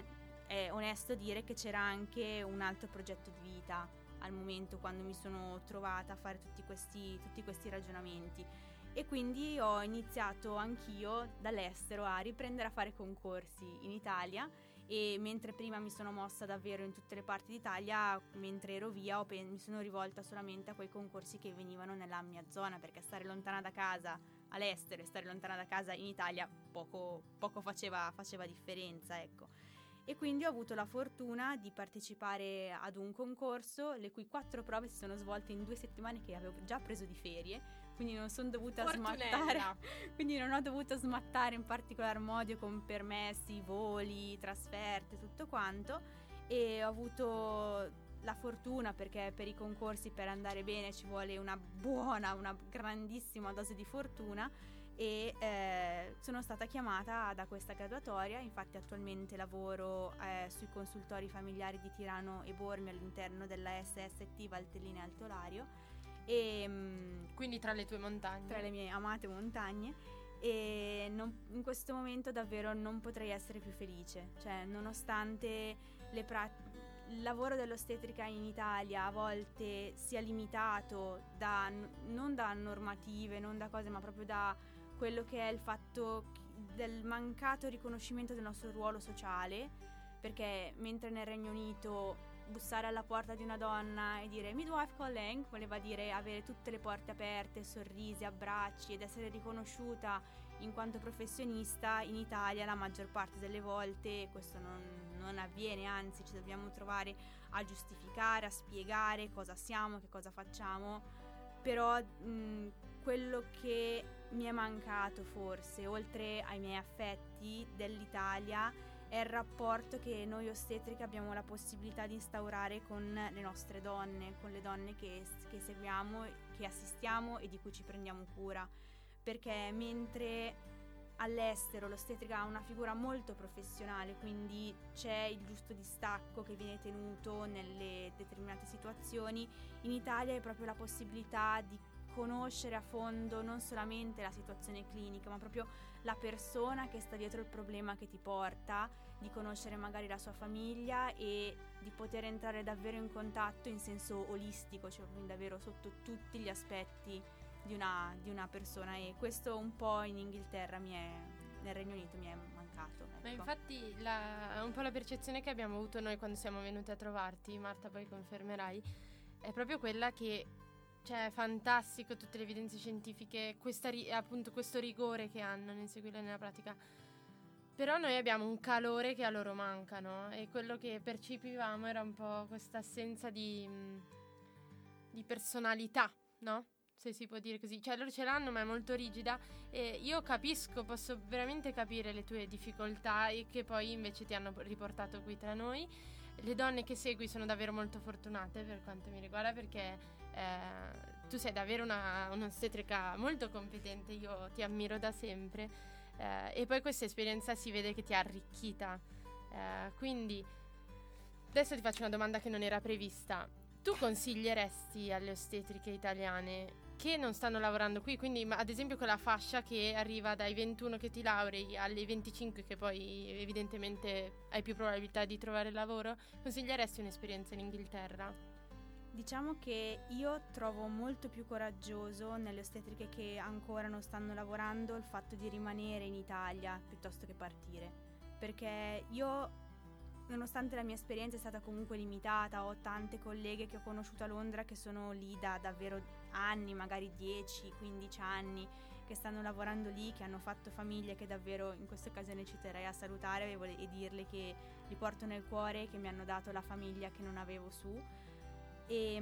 è onesto dire che c'era anche un altro progetto di vita al momento, quando mi sono trovata a fare tutti questi ragionamenti, e quindi ho iniziato anch'io dall'estero a riprendere a fare concorsi in Italia. E mentre prima mi sono mossa davvero in tutte le parti d'Italia, mentre ero via mi sono rivolta solamente a quei concorsi che venivano nella mia zona, perché stare lontana da casa all'estero e stare lontana da casa in Italia poco faceva differenza, ecco. E quindi ho avuto la fortuna di partecipare ad un concorso le cui 4 prove si sono svolte in 2 settimane che avevo già preso di ferie, quindi non sono dovuta smattare, quindi non ho dovuto smattare in particolar modo con permessi, voli, trasferte, tutto quanto, e ho avuto la fortuna, perché per i concorsi, per andare bene, ci vuole una grandissima dose di fortuna, e sono stata chiamata da questa graduatoria. Infatti attualmente lavoro sui consultori familiari di Tirano e Bormio all'interno della SST Valtellina e Alto Lario, e Quindi tra le tue montagne. tra le mie amate montagne, e in questo momento davvero non potrei essere più felice, cioè nonostante il lavoro dell'ostetrica in Italia a volte sia limitato non da normative, non da cose, ma proprio da quello che è il fatto del mancato riconoscimento del nostro ruolo sociale, perché mentre nel Regno Unito bussare alla porta di una donna e dire midwife calling voleva dire avere tutte le porte aperte, sorrisi, abbracci ed essere riconosciuta in quanto professionista, in Italia la maggior parte delle volte questo non avviene, anzi ci dobbiamo trovare a giustificare, a spiegare cosa siamo, che cosa facciamo. Però quello che mi è mancato forse, oltre ai miei affetti dell'Italia, è il rapporto che noi ostetriche abbiamo la possibilità di instaurare con le nostre donne, con le donne che seguiamo, che assistiamo e di cui ci prendiamo cura. Perché mentre all'estero l'ostetrica ha una figura molto professionale, quindi c'è il giusto distacco che viene tenuto nelle determinate situazioni, in Italia è proprio la possibilità di conoscere a fondo non solamente la situazione clinica, ma proprio la persona che sta dietro il problema che ti porta, di conoscere magari la sua famiglia e di poter entrare davvero in contatto in senso olistico, cioè quindi davvero sotto tutti gli aspetti di una persona, e questo un po' in Inghilterra nel Regno Unito mi è mancato. Ecco. Ma infatti un po' la percezione che abbiamo avuto noi quando siamo venute a trovarti, Marta poi confermerai, è proprio quella che cioè è fantastico tutte le evidenze scientifiche, appunto questo rigore che hanno nel seguire nella pratica. Però noi abbiamo un calore che a loro manca, no? E quello che percepivamo era un po' questa assenza di personalità, no? Se si può dire così. Cioè loro ce l'hanno ma è molto rigida, e io posso veramente capire le tue difficoltà e che poi invece ti hanno riportato qui tra noi. Le donne che segui sono davvero molto fortunate per quanto mi riguarda, perché tu sei davvero un'ostetrica molto competente, io ti ammiro da sempre, e poi questa esperienza si vede che ti ha arricchita, quindi adesso ti faccio una domanda che non era prevista. Tu consiglieresti alle ostetriche italiane che non stanno lavorando qui, quindi ad esempio con la fascia che arriva dai 21 che ti laurei alle 25 che poi evidentemente hai più probabilità di trovare lavoro, consiglieresti un'esperienza in Inghilterra? Diciamo che io trovo molto più coraggioso nelle ostetriche che ancora non stanno lavorando il fatto di rimanere in Italia piuttosto che partire, perché io, nonostante la mia esperienza è stata comunque limitata, ho tante colleghe che ho conosciuto a Londra che sono lì da davvero anni, magari 10-15 anni, che stanno lavorando lì, che hanno fatto famiglie, che davvero in questa occasione ci terrei a salutare e dirle che li porto nel cuore, che mi hanno dato la famiglia che non avevo su. E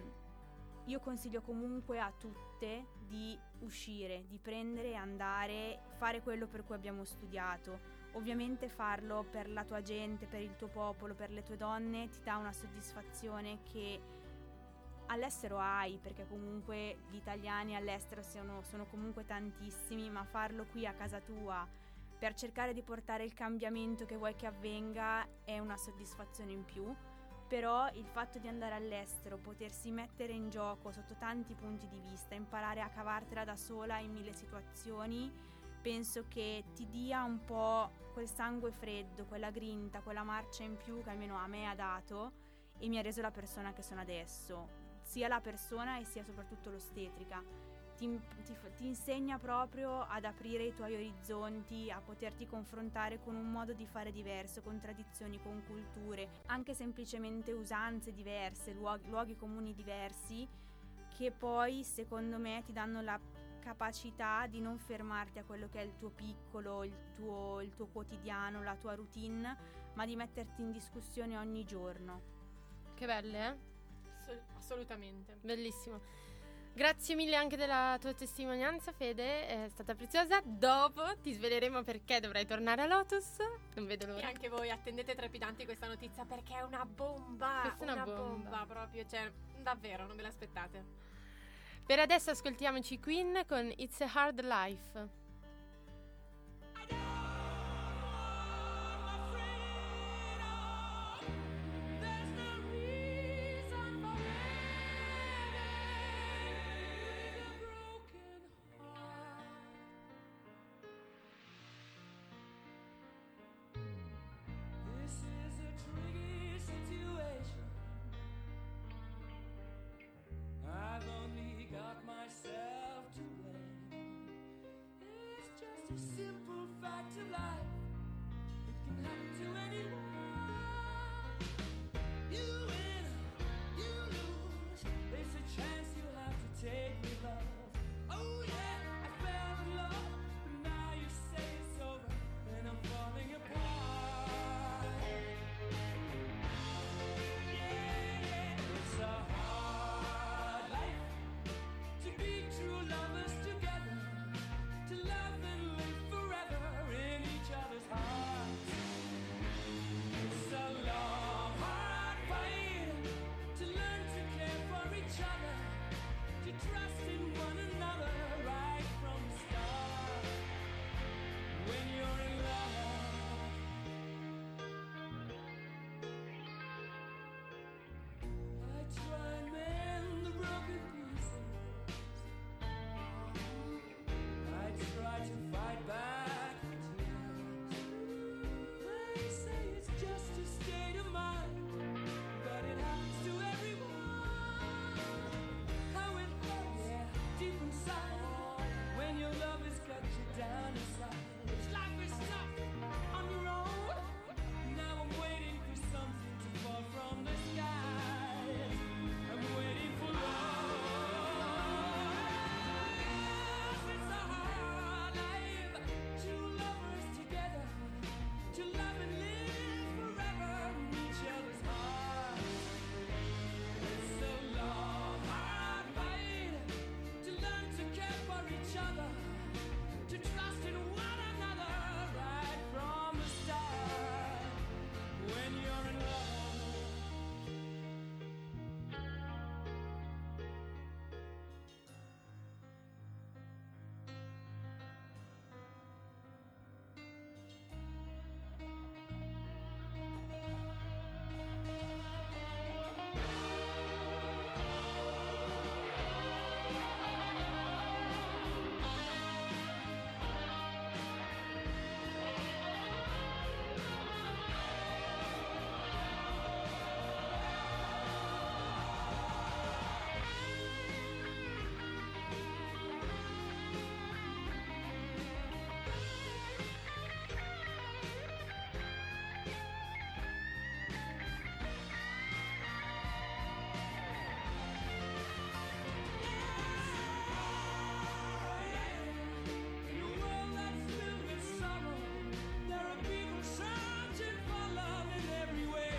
io consiglio comunque a tutte di uscire, di prendere e andare, fare quello per cui abbiamo studiato. Ovviamente farlo per la tua gente, per il tuo popolo, per le tue donne ti dà una soddisfazione che all'estero hai, perché comunque gli italiani all'estero sono comunque tantissimi, ma farlo qui a casa tua per cercare di portare il cambiamento che vuoi che avvenga è una soddisfazione in più. Però il fatto di andare all'estero, potersi mettere in gioco sotto tanti punti di vista, imparare a cavartela da sola in 1000 situazioni, penso che ti dia un po' quel sangue freddo, quella grinta, quella marcia in più che almeno a me ha dato e mi ha reso la persona che sono adesso, sia la persona e sia soprattutto l'ostetrica. Ti insegna proprio ad aprire i tuoi orizzonti, a poterti confrontare con un modo di fare diverso, con tradizioni, con culture, anche semplicemente usanze diverse, luoghi comuni diversi, che poi secondo me ti danno la capacità di non fermarti a quello che è il tuo piccolo, il tuo quotidiano, la tua routine, ma di metterti in discussione ogni giorno. Che belle, Assolutamente. Bellissimo. Grazie mille anche della tua testimonianza, Fede, è stata preziosa. Dopo ti sveleremo perché dovrai tornare a Lotus. Non vedo l'ora. E anche voi attendete trepidanti questa notizia perché è una bomba. Questa è una bomba proprio, cioè davvero, non ve l'aspettate. Per adesso ascoltiamoci Queen con It's a Hard Life. just a simple fact of life. It can happen to anyone. You win, you lose. There's a chance you'll have to take with love. Oh yeah, I fell in love, but now you say it's over, and I'm falling apart. Yeah, it's a hard life to be true lovers together, to love and live forever in each other's hearts. It's a long, hard fight to learn to care for each other, to trust in one another right from the start. When you're in love, I try and mend the broken pieces. I try to fight back the tears. They say it's just a state of mind, but it happens to everyone. How it hurts, yeah, deep inside, when your love has cut you down inside. It's life is tough on your own. Now I'm waiting for something to fall from the skies. I'm waiting for love. It's a hard life, two lovers together, to love and live forever in each other's hearts. It's a long, hard fight to learn to care for each other, to trust in one another right from the start. When you're in love. In a world that's filled with sorrow, there are people searching for love in every way.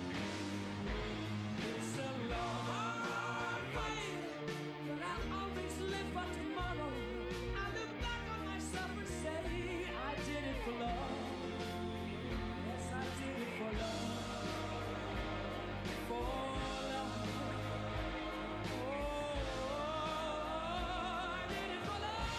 It's a long, hard fight, but I'll always live for tomorrow. I look back on myself and say, I did it for love. Yes, I did it for love. For love. Oh, I did it for love.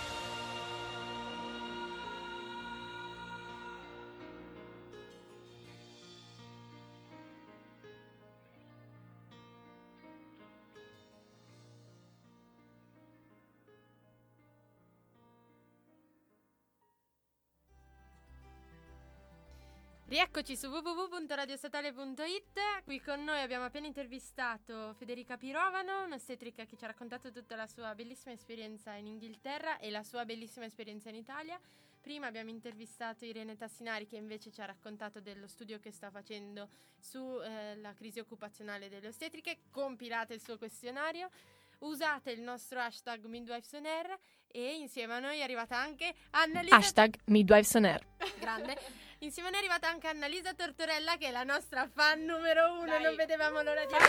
Rieccoci su www.radiostatale.it. Qui con noi abbiamo appena intervistato Federica Pirovano, un'ostetrica che ci ha raccontato tutta la sua bellissima esperienza in Inghilterra e la sua bellissima esperienza in Italia. Prima abbiamo intervistato Irene Tassinari, che invece ci ha raccontato dello studio che sta facendo sulla crisi occupazionale delle ostetriche. Compilate il suo questionario, usate il nostro hashtag MidwifesOnAir e insieme a noi è arrivata anche Annalisa. Hashtag MidwifesOnAir. Grande. Insieme a noi è arrivata anche Annalisa Tortorella, che è la nostra fan numero 1. Dai. Non vedevamo l'ora di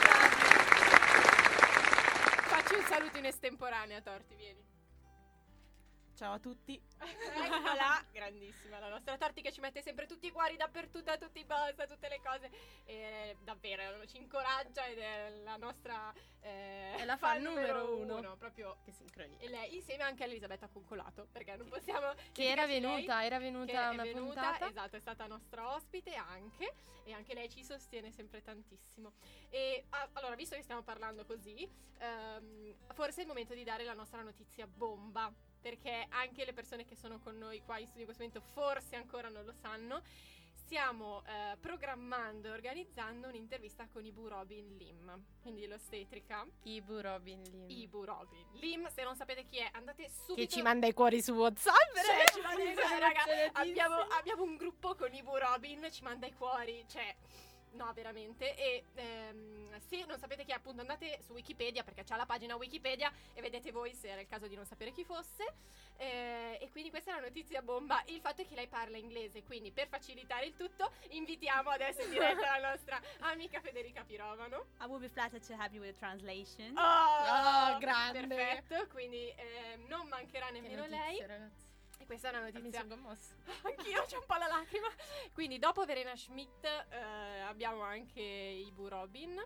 Facci un saluto in estemporanea, Torti, vieni. Ciao a tutti. Eccola, grandissima, la nostra Torti che ci mette sempre tutti i cuori dappertutto, a tutti i post, a tutte le cose. E davvero ci incoraggia ed è la nostra è la fan numero 1. Proprio Che sincronia. e lei insieme anche a Elisabetta Concolato, perché non possiamo Che era dimenticarci lei, venuta che è una venuta, puntata. esatto, è stata nostra ospite anche, e anche lei ci sostiene sempre tantissimo. E allora, visto che stiamo parlando così, forse è il momento di dare la nostra notizia bomba, perché anche le persone che sono con noi qua in studio in questo momento forse ancora non lo sanno. Stiamo programmando e organizzando un'intervista con Ibu Robin Lim, quindi l'ostetrica Ibu Robin Lim. Ibu Robin Lim. Se non sapete chi è, andate subito. Che ci manda i cuori su WhatsApp. Cioè, ci raga, abbiamo un gruppo con Ibu Robin, ci manda i cuori, cioè... No, veramente. E se non sapete chi è, appunto, andate su Wikipedia, perché c'ha la pagina Wikipedia e vedete voi se era il caso di non sapere chi fosse. E quindi questa è la notizia bomba. Il fatto è che lei parla inglese, quindi per facilitare il tutto invitiamo adesso in diretta la nostra amica Federica Pirovano. I will be flattered to have you with a translation. Oh, grande. Perfetto, quindi non mancherà nemmeno lei. Ragazzi. E questa è una Mi notizia. sono commossa. Anch'io c'ho un po' la lacrima. Quindi dopo Verena Schmidt abbiamo anche Ibu Robin.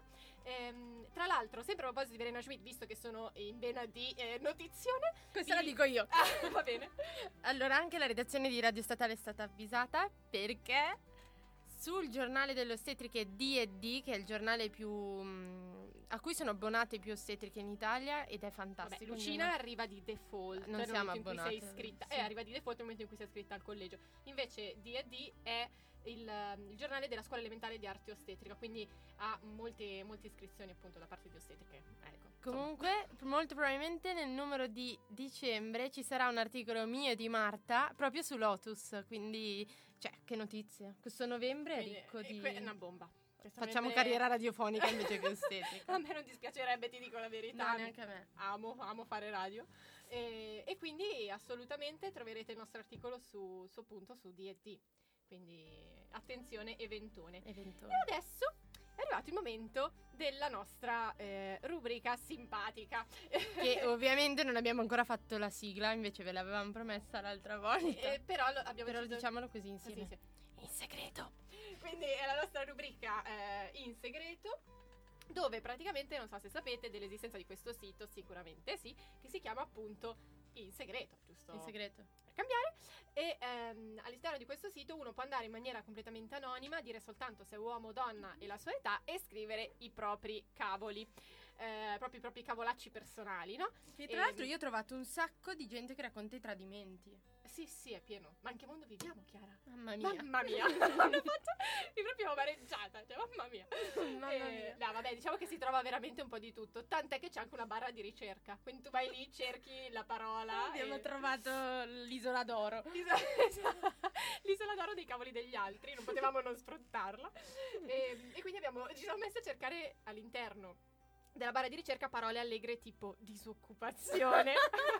Tra l'altro, sempre a proposito di Verena Schmidt, visto che sono in vena di notizione, Questa la dico io. Va bene. Allora, anche la redazione di Radio Statale è stata avvisata perché sul giornale delle ostetriche D&D, che è il giornale più a cui sono abbonate più ostetriche in Italia, ed è fantastico. Vabbè, Lucina arriva di default Non nel siamo momento in cui sei abbonate, iscritta. sì. Arriva di default nel momento in cui sei iscritta al collegio. Invece D&D è il giornale della scuola elementare di arte ostetrica, quindi ha molte iscrizioni appunto da parte di ostetriche. Ecco. Comunque, molto probabilmente nel numero di dicembre ci sarà un articolo mio e di Marta proprio su Lotus, quindi, cioè, che notizie. Questo novembre è ricco di... È una bomba. Facciamo carriera radiofonica invece che ostetrica. A me non dispiacerebbe, ti dico la verità. No, neanche a me. Amo fare radio. E quindi assolutamente troverete il nostro articolo su appunto su D&D. Quindi attenzione, eventone. E adesso è arrivato il momento della nostra rubrica simpatica. Che ovviamente non abbiamo ancora fatto la sigla, invece ve l'avevamo promessa l'altra volta. Però abbiamo deciso... diciamolo così insieme. Sì. In segreto. Quindi è la nostra rubrica in segreto, dove praticamente, non so se sapete dell'esistenza di questo sito, sicuramente sì, che si chiama appunto In Segreto, giusto? In segreto. Per cambiare. E all'interno di questo sito uno può andare in maniera completamente anonima, dire soltanto se è uomo o donna e la sua età e scrivere i propri cavoli, proprio i propri cavolacci personali, no? Che tra l'altro io ho trovato un sacco di gente che racconta i tradimenti. Sì, è pieno. Ma in che mondo viviamo, Chiara? Mamma mia. Hanno fatto mi proprio amareggiata, cioè, mamma mia. Mamma mia. No, vabbè, diciamo che si trova veramente un po' di tutto. Tant'è che c'è anche una barra di ricerca. Quindi tu vai lì, cerchi la parola. Abbiamo trovato l'isola d'oro. L'isola d'oro dei cavoli degli altri. Non potevamo non sfruttarla. E quindi ci siamo messi a cercare all'interno della barra di ricerca parole allegre tipo disoccupazione.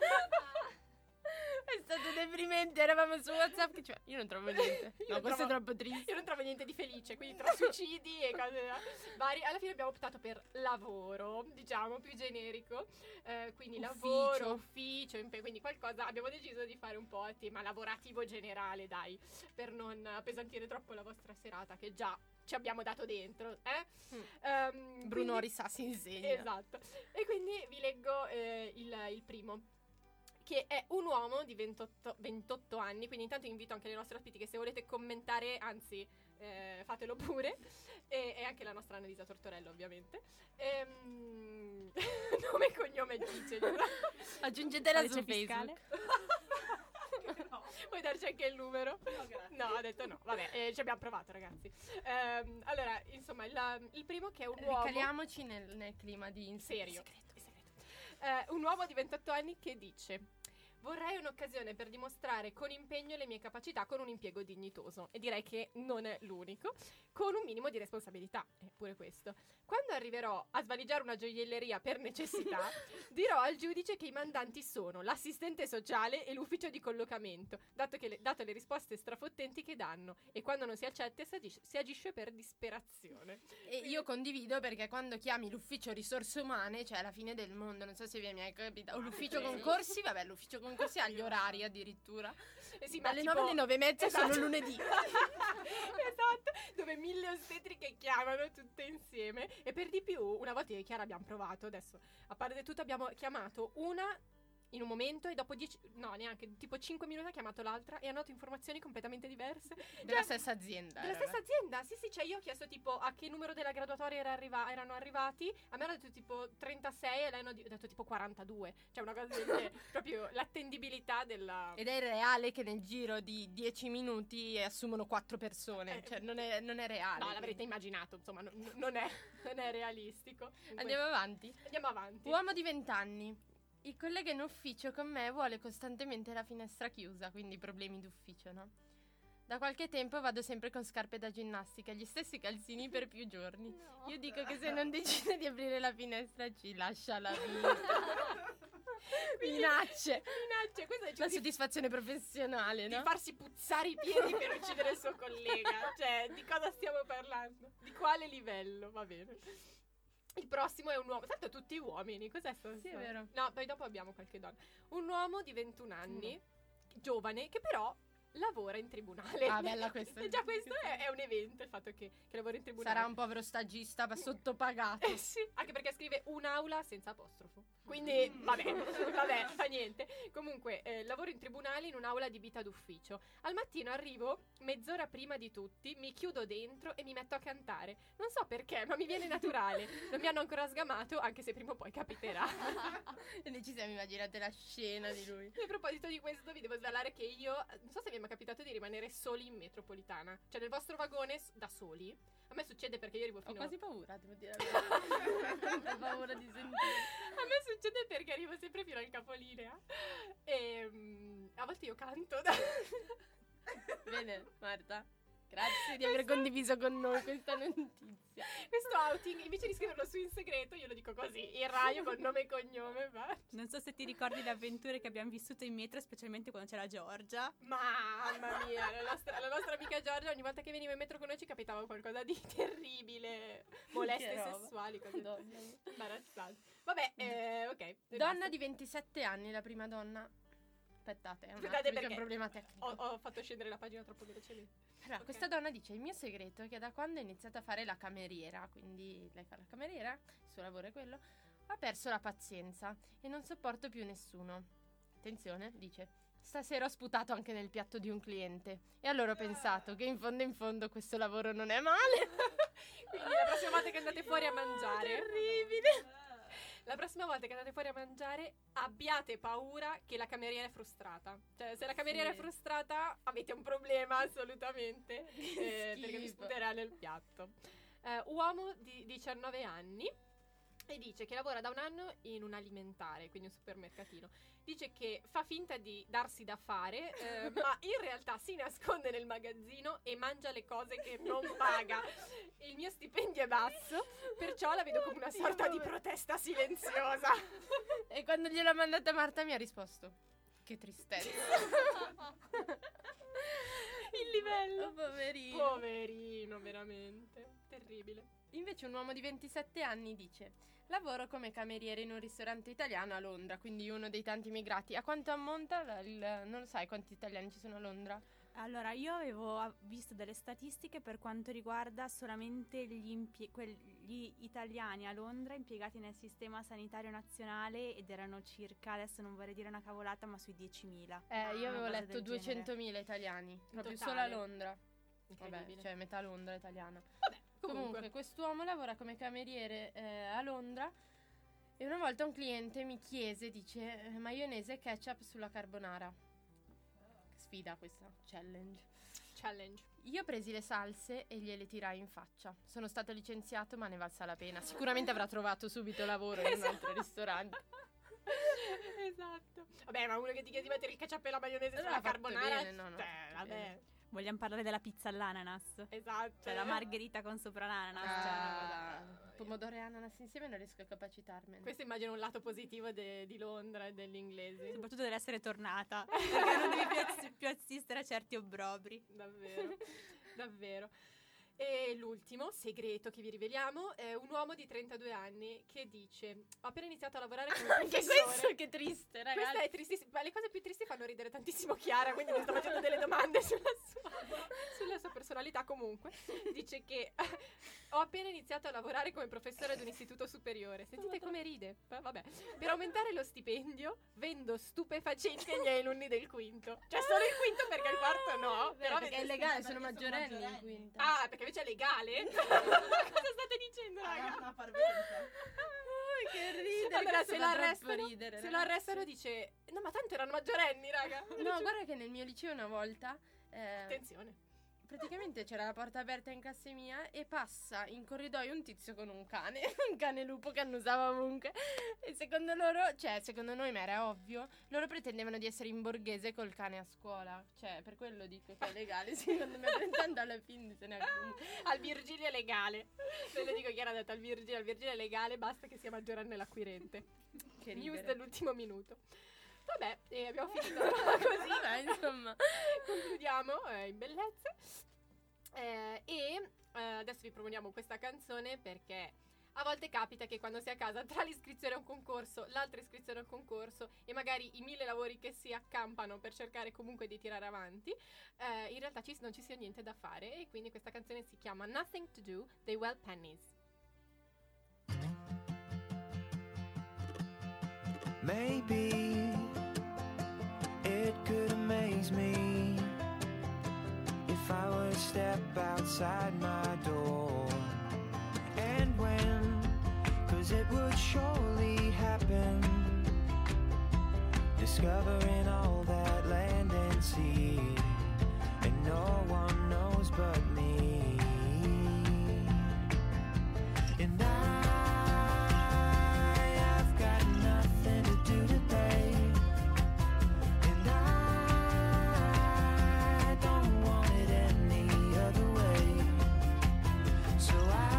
È stato deprimente, eravamo su WhatsApp che io non trovo niente. Questo è troppo triste. Io non trovo niente di felice, quindi tra suicidi e cose varie. Alla fine abbiamo optato per lavoro, diciamo, più generico. Quindi lavoro, ufficio, quindi qualcosa. Abbiamo deciso di fare un po' a tema lavorativo generale, dai, per non appesantire troppo la vostra serata, che già ci abbiamo dato dentro, Bruno Risa si insegna. Esatto. E quindi vi leggo il primo, che è un uomo di 28 anni, quindi intanto invito anche le nostre ospiti che se volete commentare, anzi fatelo pure, e anche la nostra Annalisa Tortorello ovviamente. Nome e cognome dice. Aggiungetela su Facebook. No. Vuoi darci anche il numero? No, grazie. No, ha detto no. Vabbè, ci abbiamo provato, ragazzi. Allora, insomma, il primo che è un uomo... Ricaliamoci nel clima di serio. Un uomo di 28 anni che dice: vorrei un'occasione per dimostrare con impegno le mie capacità con un impiego dignitoso. E direi che non è l'unico. Con un minimo di responsabilità, eppure questo. Quando arriverò a svaligiare una gioielleria per necessità, dirò al giudice che i mandanti sono l'assistente sociale e l'ufficio di collocamento, dato le risposte strafottenti che danno. E quando non si accetta si agisce per disperazione. E io condivido, perché quando chiami l'ufficio risorse umane, cioè alla fine del mondo, non so se vi è mai capitato. O l'ufficio concorsi, vabbè, l'ufficio concorsi ha gli orari addirittura. Sì, dalle 9 alle 9:30 sono lunedì. Esatto, dove 1000 ostetriche chiamano tutte insieme. E per di più, una volta io e Chiara abbiamo provato, adesso a parte tutto abbiamo chiamato una in un momento e dopo 5 minuti ha chiamato l'altra e hanno dato informazioni completamente diverse. Della stessa azienda. Della stessa azienda, sì, cioè io ho chiesto tipo a che numero della graduatoria erano arrivati, a me hanno detto tipo 36 e lei hanno detto tipo 42, cioè una cosa del genere, proprio l'attendibilità della... Ed è reale che nel giro di 10 minuti assumono 4 persone, cioè non è reale. No, l'avrete immaginato, insomma, non è realistico. Andiamo avanti. Andiamo avanti. Uomo di 20 anni. il collega in ufficio con me vuole costantemente la finestra chiusa, quindi problemi d'ufficio, no? Da qualche tempo vado sempre con scarpe da ginnastica, gli stessi calzini per più giorni. No. Io dico che se non decide di aprire la finestra ci lascia la vita. Minacce. Questa è La soddisfazione professionale, di no? farsi puzzare i piedi per uccidere il suo collega. Cioè, di cosa stiamo parlando? Di quale livello? Va bene. Il prossimo è un uomo. Tanto tutti uomini. Cos'è sto? Sì, è vero. No, poi dopo abbiamo qualche donna. Un uomo di 21 anni, giovane, che però lavora in tribunale. Ah, bella questa. E già questo è un evento, il fatto che lavora in tribunale. Sarà un povero stagista ma sottopagato. Sì, anche perché scrive un'aula senza apostrofo. Quindi, vabbè, fa niente. Comunque, lavoro in tribunale in un'aula di vita d'ufficio. Al mattino arrivo mezz'ora prima di tutti, mi chiudo dentro e mi metto a cantare. Non so perché, ma mi viene naturale. Non mi hanno ancora sgamato, anche se prima o poi capiterà. E noi ci siamo immaginate la scena di lui. E a proposito di questo, vi devo svelare che io, non so se vi è mai capitato di rimanere soli in metropolitana. Cioè, nel vostro vagone da soli. A me succede perché io arrivo Ho fino quasi paura, devo dire la verità. Ho paura di sentire. A me succede perché arrivo sempre fino al capolinea e a volte io canto. Bene, Marta. Grazie di aver condiviso con noi questa notizia. Questo outing, invece di scriverlo su in segreto, io lo dico così, in radio con nome e cognome. Va. Non so se ti ricordi le avventure che abbiamo vissuto in metro, specialmente quando c'era Giorgia. Mamma mia, la nostra amica Giorgia, ogni volta che veniva in metro con noi ci capitava qualcosa di terribile. Molestie Che roba. sessuali, cose Madonna. imbarazzanti. Vabbè, ok. e Donna basta. di 27 anni, la prima donna. Aspettate, è un Aspettate attimo, c'è perché un problema tecnico. Ho fatto scendere la pagina troppo velocemente. Allora, Ok. questa donna dice: il mio segreto è che da quando ho iniziato a fare la cameriera, quindi lei fa la cameriera, il suo lavoro è quello, ho perso la pazienza e non sopporto più nessuno. Attenzione, dice: stasera ho sputato anche nel piatto di un cliente e allora ho pensato che in fondo questo lavoro non è male. Quindi la prossima volta che andate fuori a mangiare, Terribile. la prossima volta che andate fuori a mangiare, abbiate paura che la cameriera è frustrata. Cioè, se la cameriera Sì. è frustrata, avete un problema assolutamente, perché vi schifo. sputerà nel piatto. Uomo di 19 anni e dice che lavora da un anno in un alimentare, quindi un supermercatino. Dice che fa finta di darsi da fare, ma in realtà si nasconde nel magazzino e mangia le cose che non paga. Il mio stipendio è basso, perciò la vedo come una sorta di protesta silenziosa. E quando gliel'ho mandata Marta mi ha risposto: che tristezza. Il livello. Oh, poverino. Poverino, veramente. Terribile. Invece un uomo di 27 anni dice: lavoro come cameriere in un ristorante italiano a Londra, quindi uno dei tanti immigrati. A quanto ammonta non lo sai quanti italiani ci sono a Londra? Allora, io avevo visto delle statistiche per quanto riguarda solamente gli italiani a Londra impiegati nel sistema sanitario nazionale ed erano circa, adesso non vorrei dire una cavolata, ma sui 10.000. Io una avevo cosa letto del genere. 200.000 italiani, proprio totale. solo a Londra. Vabbè, Incredibile. cioè metà Londra italiana. Comunque. Comunque, quest'uomo lavora come cameriere a Londra e una volta un cliente mi chiese, dice, maionese e ketchup sulla carbonara. Sfida questa, challenge. Io presi le salse e gliele tirai in faccia. Sono stato licenziato, ma ne valsa la pena. Sicuramente avrà trovato subito lavoro in un altro ristorante. Esatto. Vabbè, ma uno che ti chiede di mettere il ketchup e la maionese Allora sulla ha fatto carbonara, bene, no, cioè, vabbè. Vogliamo parlare della pizza all'ananas? Esatto. Cioè la margherita con sopra l'ananas. cioè, una cosa- Pomodoro e ananas insieme non riesco a capacitarmene. Questo immagino un lato positivo di Londra e degli inglesi. Soprattutto deve essere tornata, perché non devi più assistere a certi obbrobri. Davvero, davvero. E l'ultimo segreto che vi riveliamo è un uomo di 32 anni che dice: ho appena iniziato a lavorare come Anche professore. questo che triste, ragazzi. Questa è tristissima, ma le cose più tristi fanno ridere tantissimo Chiara, quindi mi sto facendo delle domande sulla sua personalità. Comunque, dice che ho appena iniziato a lavorare come professore ad un istituto superiore. Sentite come ride? Vabbè. Per aumentare lo stipendio vendo stupefacenti agli alunni del quinto. Cioè solo il quinto perché il quarto no. Però perché è illegale, sono maggiorenni in quinta. Ah, perché invece è legale? Cosa state dicendo, raga? Una parvenza. Che ridere, Allora, questo se fa lo troppo arrestano, ridere, se lo ragazzi. arrestano dice: no, ma tanto erano maggiorenni, raga. No, guarda che nel mio liceo una volta Attenzione. praticamente c'era la porta aperta in classe mia e passa in corridoio un tizio con un cane, un cane lupo che annusava ovunque. E secondo loro, cioè secondo noi, ma era ovvio, loro pretendevano di essere in borghese col cane a scuola. Cioè, per quello dico che è legale, secondo me, tanto alla fine se ne Al Virgilio è legale. Ve lo dico, Chiara ha detto al Virgilio è legale, basta che sia maggiorenne l'acquirente. Che News ridere. dell'ultimo minuto. Vabbè, abbiamo finito così. Vabbè, insomma. Concludiamo in bellezza. Adesso vi proponiamo questa canzone perché a volte capita che quando si è a casa tra l'iscrizione a un concorso, l'altra iscrizione a un concorso e magari i 1000 lavori che si accampano per cercare comunque di tirare avanti, in realtà non ci sia niente da fare, e quindi questa canzone si chiama Nothing to Do dei Well Pennies. Maybe it could amaze me if I were to step outside my door. And when, 'cause it would surely happen, discovering all that land and sea, and no one knows but me. And I've got nothing to do today, and I don't want it any other way. So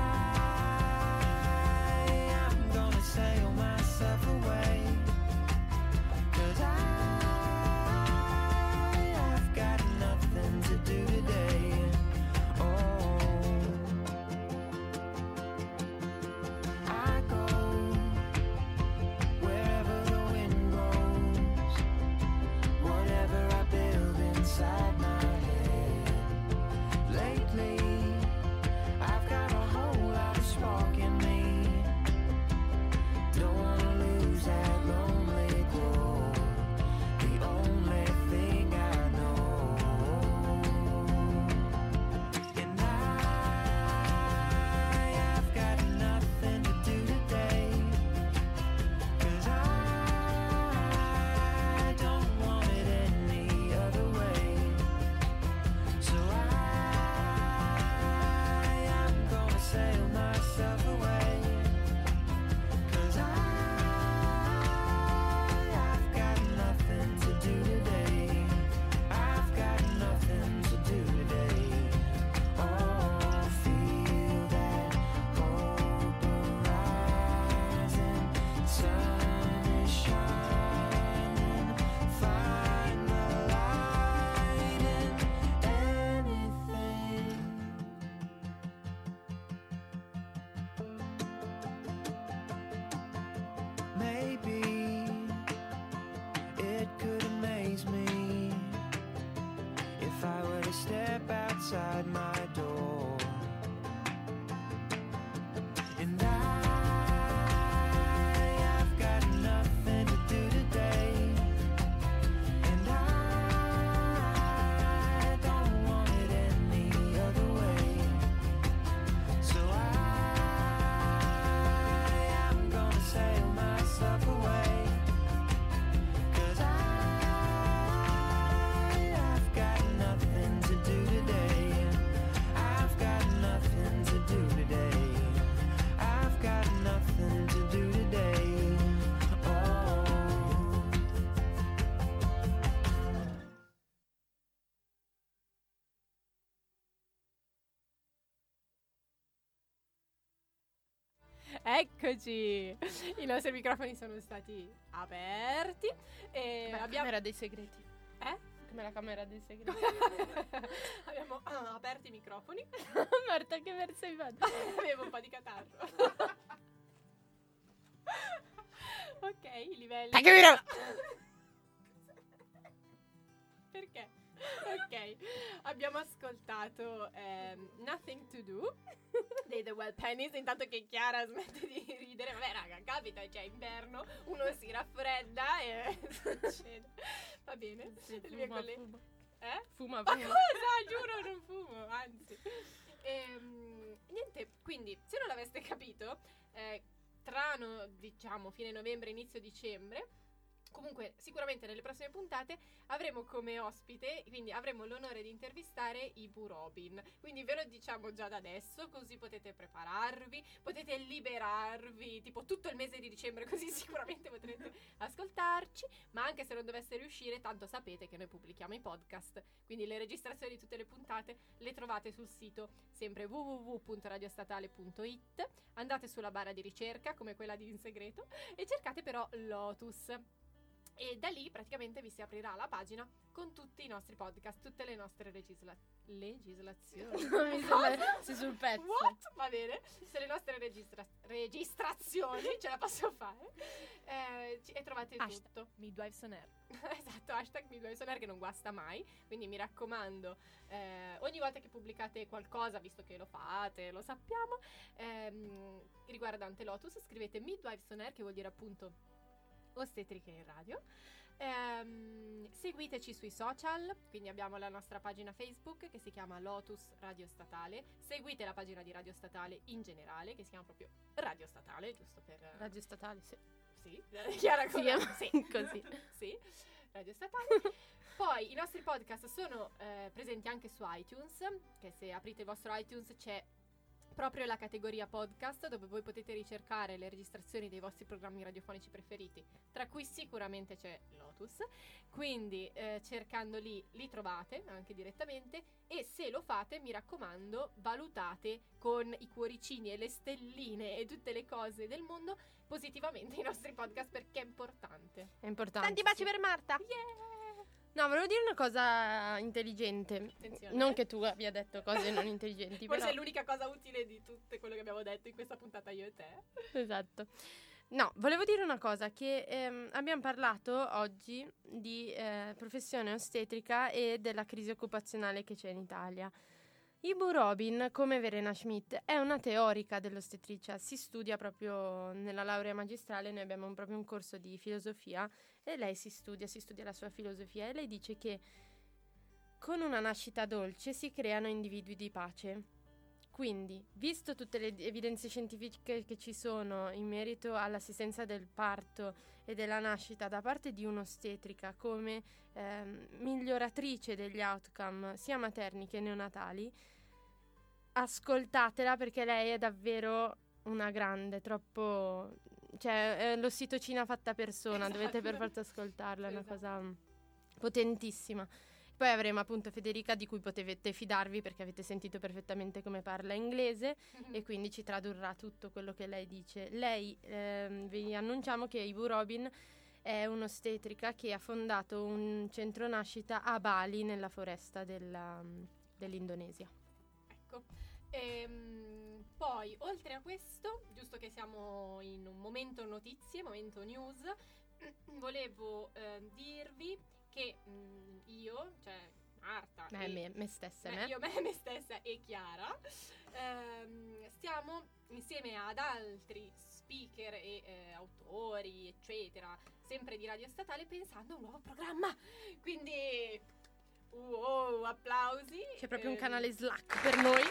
I'm gonna sail myself away, 'cause I've got nothing to do today. Oh, I go wherever the wind blows, whatever I build inside my head. Lately, I've got a whole lot of spark in me. Don't wanna lose that lonely glow, the only thing I know. And I've got nothing to do today, 'cause I don't want it any other way. So I'm gonna sail myself away, 'cause I've got nothing to do today. I've got nothing to do today. Oh, feel that hope arising, sun is shining, find the light in anything. Maybe it could amaze me if I were to step outside my door. And I've got nothing to do today, and I don't want it any other way. So I'm gonna sail myself away, 'cause I've got nothing to do today. I've got nothing to do today. I've got nothing to do today. Oh. Eccoci! I nostri microfoni sono stati aperti e La abbiamo camera dei segreti. Come la camera dei segreti. abbiamo aperto i microfoni. Marta, che verso hai fatto? Avevo un po' di catarro. Ok, i livelli. Perché? Ok, abbiamo ascoltato Nothing to Do dei The Well Pennies. Intanto che Chiara smette di ridere. Vabbè raga, capita, c'è inverno, uno si raffredda e succede. Va bene. Il mio collega- Fuma. Ma cosa? Giuro, non fumo, anzi. Niente, quindi, se non l'aveste capito, diciamo, fine novembre, inizio dicembre, Comunque, sicuramente nelle prossime puntate avremo come ospite, quindi avremo l'onore di intervistare Ibu Robin. Quindi ve lo diciamo già da adesso, così potete prepararvi, potete liberarvi tipo tutto il mese di dicembre, così sicuramente potrete ascoltarci. Ma anche se non dovesse riuscire, tanto sapete che noi pubblichiamo i podcast, quindi le registrazioni di tutte le puntate le trovate sul sito sempre www.radiostatale.it. Andate sulla barra di ricerca, come quella di In Segreto, e cercate però Lotus. E da lì praticamente vi si aprirà la pagina con tutti i nostri podcast, tutte le nostre legislazioni. Sei sul pezzo. What? Va bene. Se le nostre registrazioni ce la posso fare. E trovate tutto. Midwives on Air. Esatto, hashtag Midwives on Air, che non guasta mai. Quindi mi raccomando, ogni volta che pubblicate qualcosa, visto che lo fate, lo sappiamo, riguardante Lotus, scrivete Midwives on Air, che vuol dire appunto ostetriche in radio. Seguiteci sui social, quindi abbiamo la nostra pagina Facebook che si chiama Lotus Radio Statale. Seguite la pagina di Radio Statale in generale, che si chiama proprio Radio Statale, giusto per Radio Statale, sì. Sì, Chiara, Si chiama sì. così. Sì, Radio Statale. Poi i nostri podcast sono presenti anche su iTunes, che se aprite il vostro iTunes c'è proprio la categoria podcast, dove voi potete ricercare le registrazioni dei vostri programmi radiofonici preferiti, tra cui sicuramente c'è Lotus. Quindi cercando lì li trovate anche direttamente, e se lo fate, mi raccomando, valutate con i cuoricini e le stelline e tutte le cose del mondo positivamente i nostri podcast, perché è importante. È importante. Tanti baci per Marta. No, volevo dire una cosa intelligente. Attenzione. Non che tu abbia detto cose non intelligenti, Forse però è l'unica cosa utile di tutto quello che abbiamo detto in questa puntata io e te. Esatto. No, volevo dire una cosa, che abbiamo parlato oggi di professione ostetrica e della crisi occupazionale che c'è in Italia. Ibu Robin, come Verena Schmidt, è una teorica dell'ostetricia, si studia proprio nella laurea magistrale, noi abbiamo proprio un corso di filosofia e lei si studia la sua filosofia, e lei dice che con una nascita dolce si creano individui di pace. Quindi, visto tutte le evidenze scientifiche che ci sono in merito all'assistenza del parto e della nascita da parte di un'ostetrica come miglioratrice degli outcome sia materni che neonatali, ascoltatela, perché lei è davvero una grande, troppo, cioè è l'ossitocina fatta persona, Esatto. dovete per forza ascoltarla, è una Esatto. cosa potentissima. Poi avremo appunto Federica, di cui potete fidarvi perché avete sentito perfettamente come parla inglese e quindi ci tradurrà tutto quello che lei dice. Lei, vi annunciamo che Ibu Robin è un'ostetrica che ha fondato un centro nascita a Bali, nella foresta dell'Indonesia. Ecco. Poi, oltre a questo, giusto che siamo in un momento notizie, momento news, volevo dirvi che io, cioè Marta Me stessa, me. io, me stessa e Chiara, stiamo insieme ad altri speaker e autori, eccetera, sempre di Radio Statale, pensando a un nuovo programma. Quindi, wow, applausi. C'è proprio un canale Slack per noi.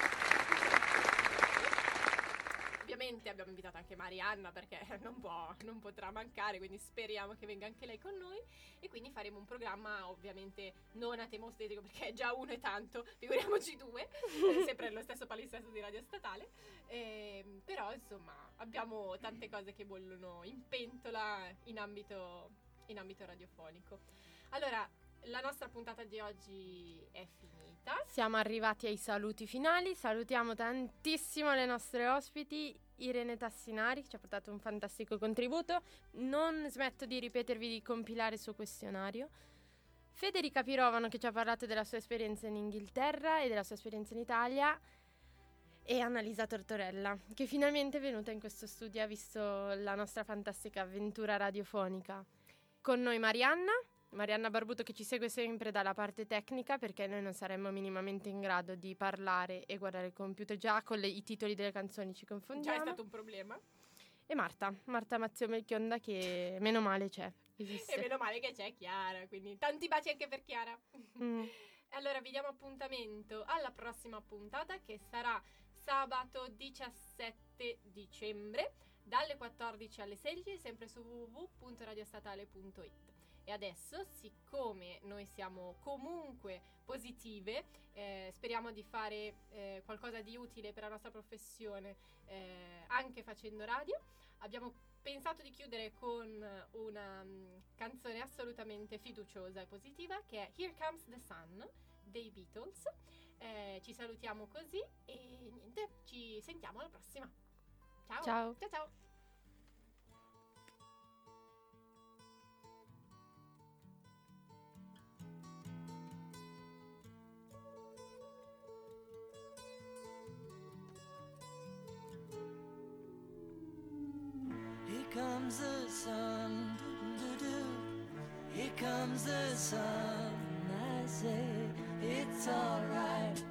Ovviamente abbiamo invitato anche Marianna, perché non potrà mancare, quindi speriamo che venga anche lei con noi, e quindi faremo un programma ovviamente non a tema ostetico, perché è già uno e tanto, figuriamoci due, sempre nello stesso palinsesto di Radio Statale, però insomma abbiamo tante cose che bollono in pentola in ambito radiofonico. Allora, la nostra puntata di oggi è finita. Siamo arrivati ai saluti finali. Salutiamo tantissimo le nostre ospiti. Irene Tassinari, che ci ha portato un fantastico contributo. Non smetto di ripetervi di compilare il suo questionario. Federica Pirovano, che ci ha parlato della sua esperienza in Inghilterra e della sua esperienza in Italia. E Annalisa Tortorella, che finalmente è venuta in questo studio, ha visto la nostra fantastica avventura radiofonica. Con noi Marianna Barbuto, che ci segue sempre dalla parte tecnica, perché noi non saremmo minimamente in grado di parlare e guardare il computer, già con i titoli delle canzoni ci confondiamo. Già è stato un problema. E Marta Mazzio Melchionda, che meno male c'è, esiste. E meno male che c'è Chiara, quindi tanti baci anche per Chiara. Mm. Allora vi diamo appuntamento alla prossima puntata, che sarà sabato 17 dicembre dalle 14 alle 16, sempre su www.radiostatale.it. E adesso, siccome noi siamo comunque positive, speriamo di fare qualcosa di utile per la nostra professione anche facendo radio, abbiamo pensato di chiudere con una canzone assolutamente fiduciosa e positiva, che è Here Comes the Sun dei Beatles. Ci salutiamo così e niente, ci sentiamo alla prossima. Ciao. Ciao. Ciao ciao. Here comes the sun, doo-doo-doo. Here comes the sun. I say it's alright.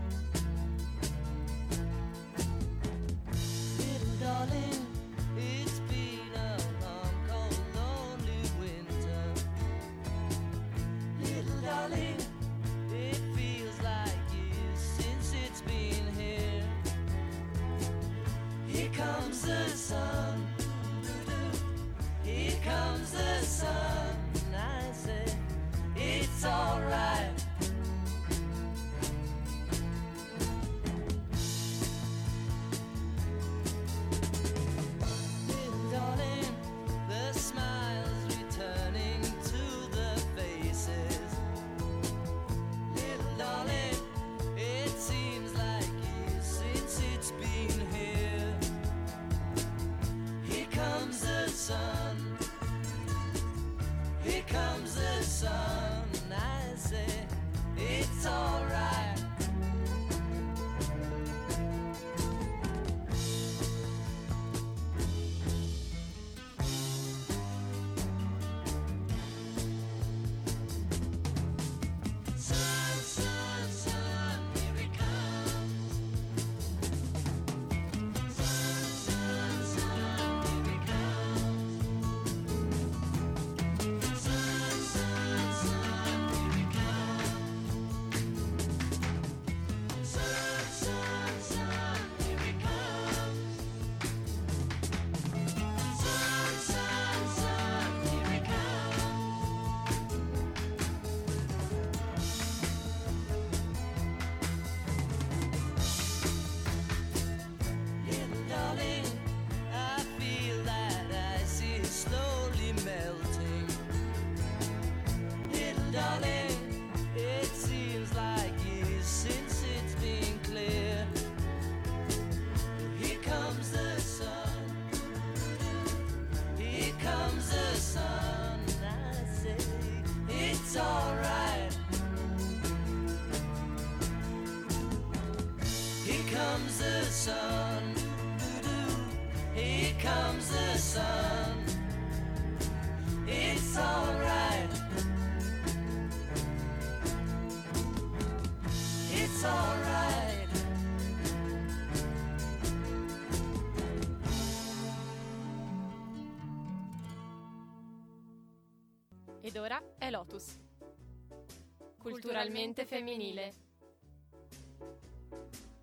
Little darling, it's been a long, cold, lonely winter. Little darling, it feels like years since it's been here. Here comes the sun. Here comes the sun. I say it's alright. Little darling, the smiles returning to the faces. Little darling, it seems like years since it's been here. Here comes the sun. Here comes the sun. I say it's alright. Sun, sun, sun, here it comes. Sun, sun, sun, here it comes. Sun, sun, sun, here it comes. Sun, sun, sun, here it comes. Sun, sun, sun, here it comes. Little darling, I feel that ice is slowly melting. Little darling, it seems like years since it's been clear. Here comes the sun. Here comes the sun. I say it's alright. Here comes the sun. Here comes the sun. It's alright. It's alright. Ed ora è Lotus. Culturalmente femminile.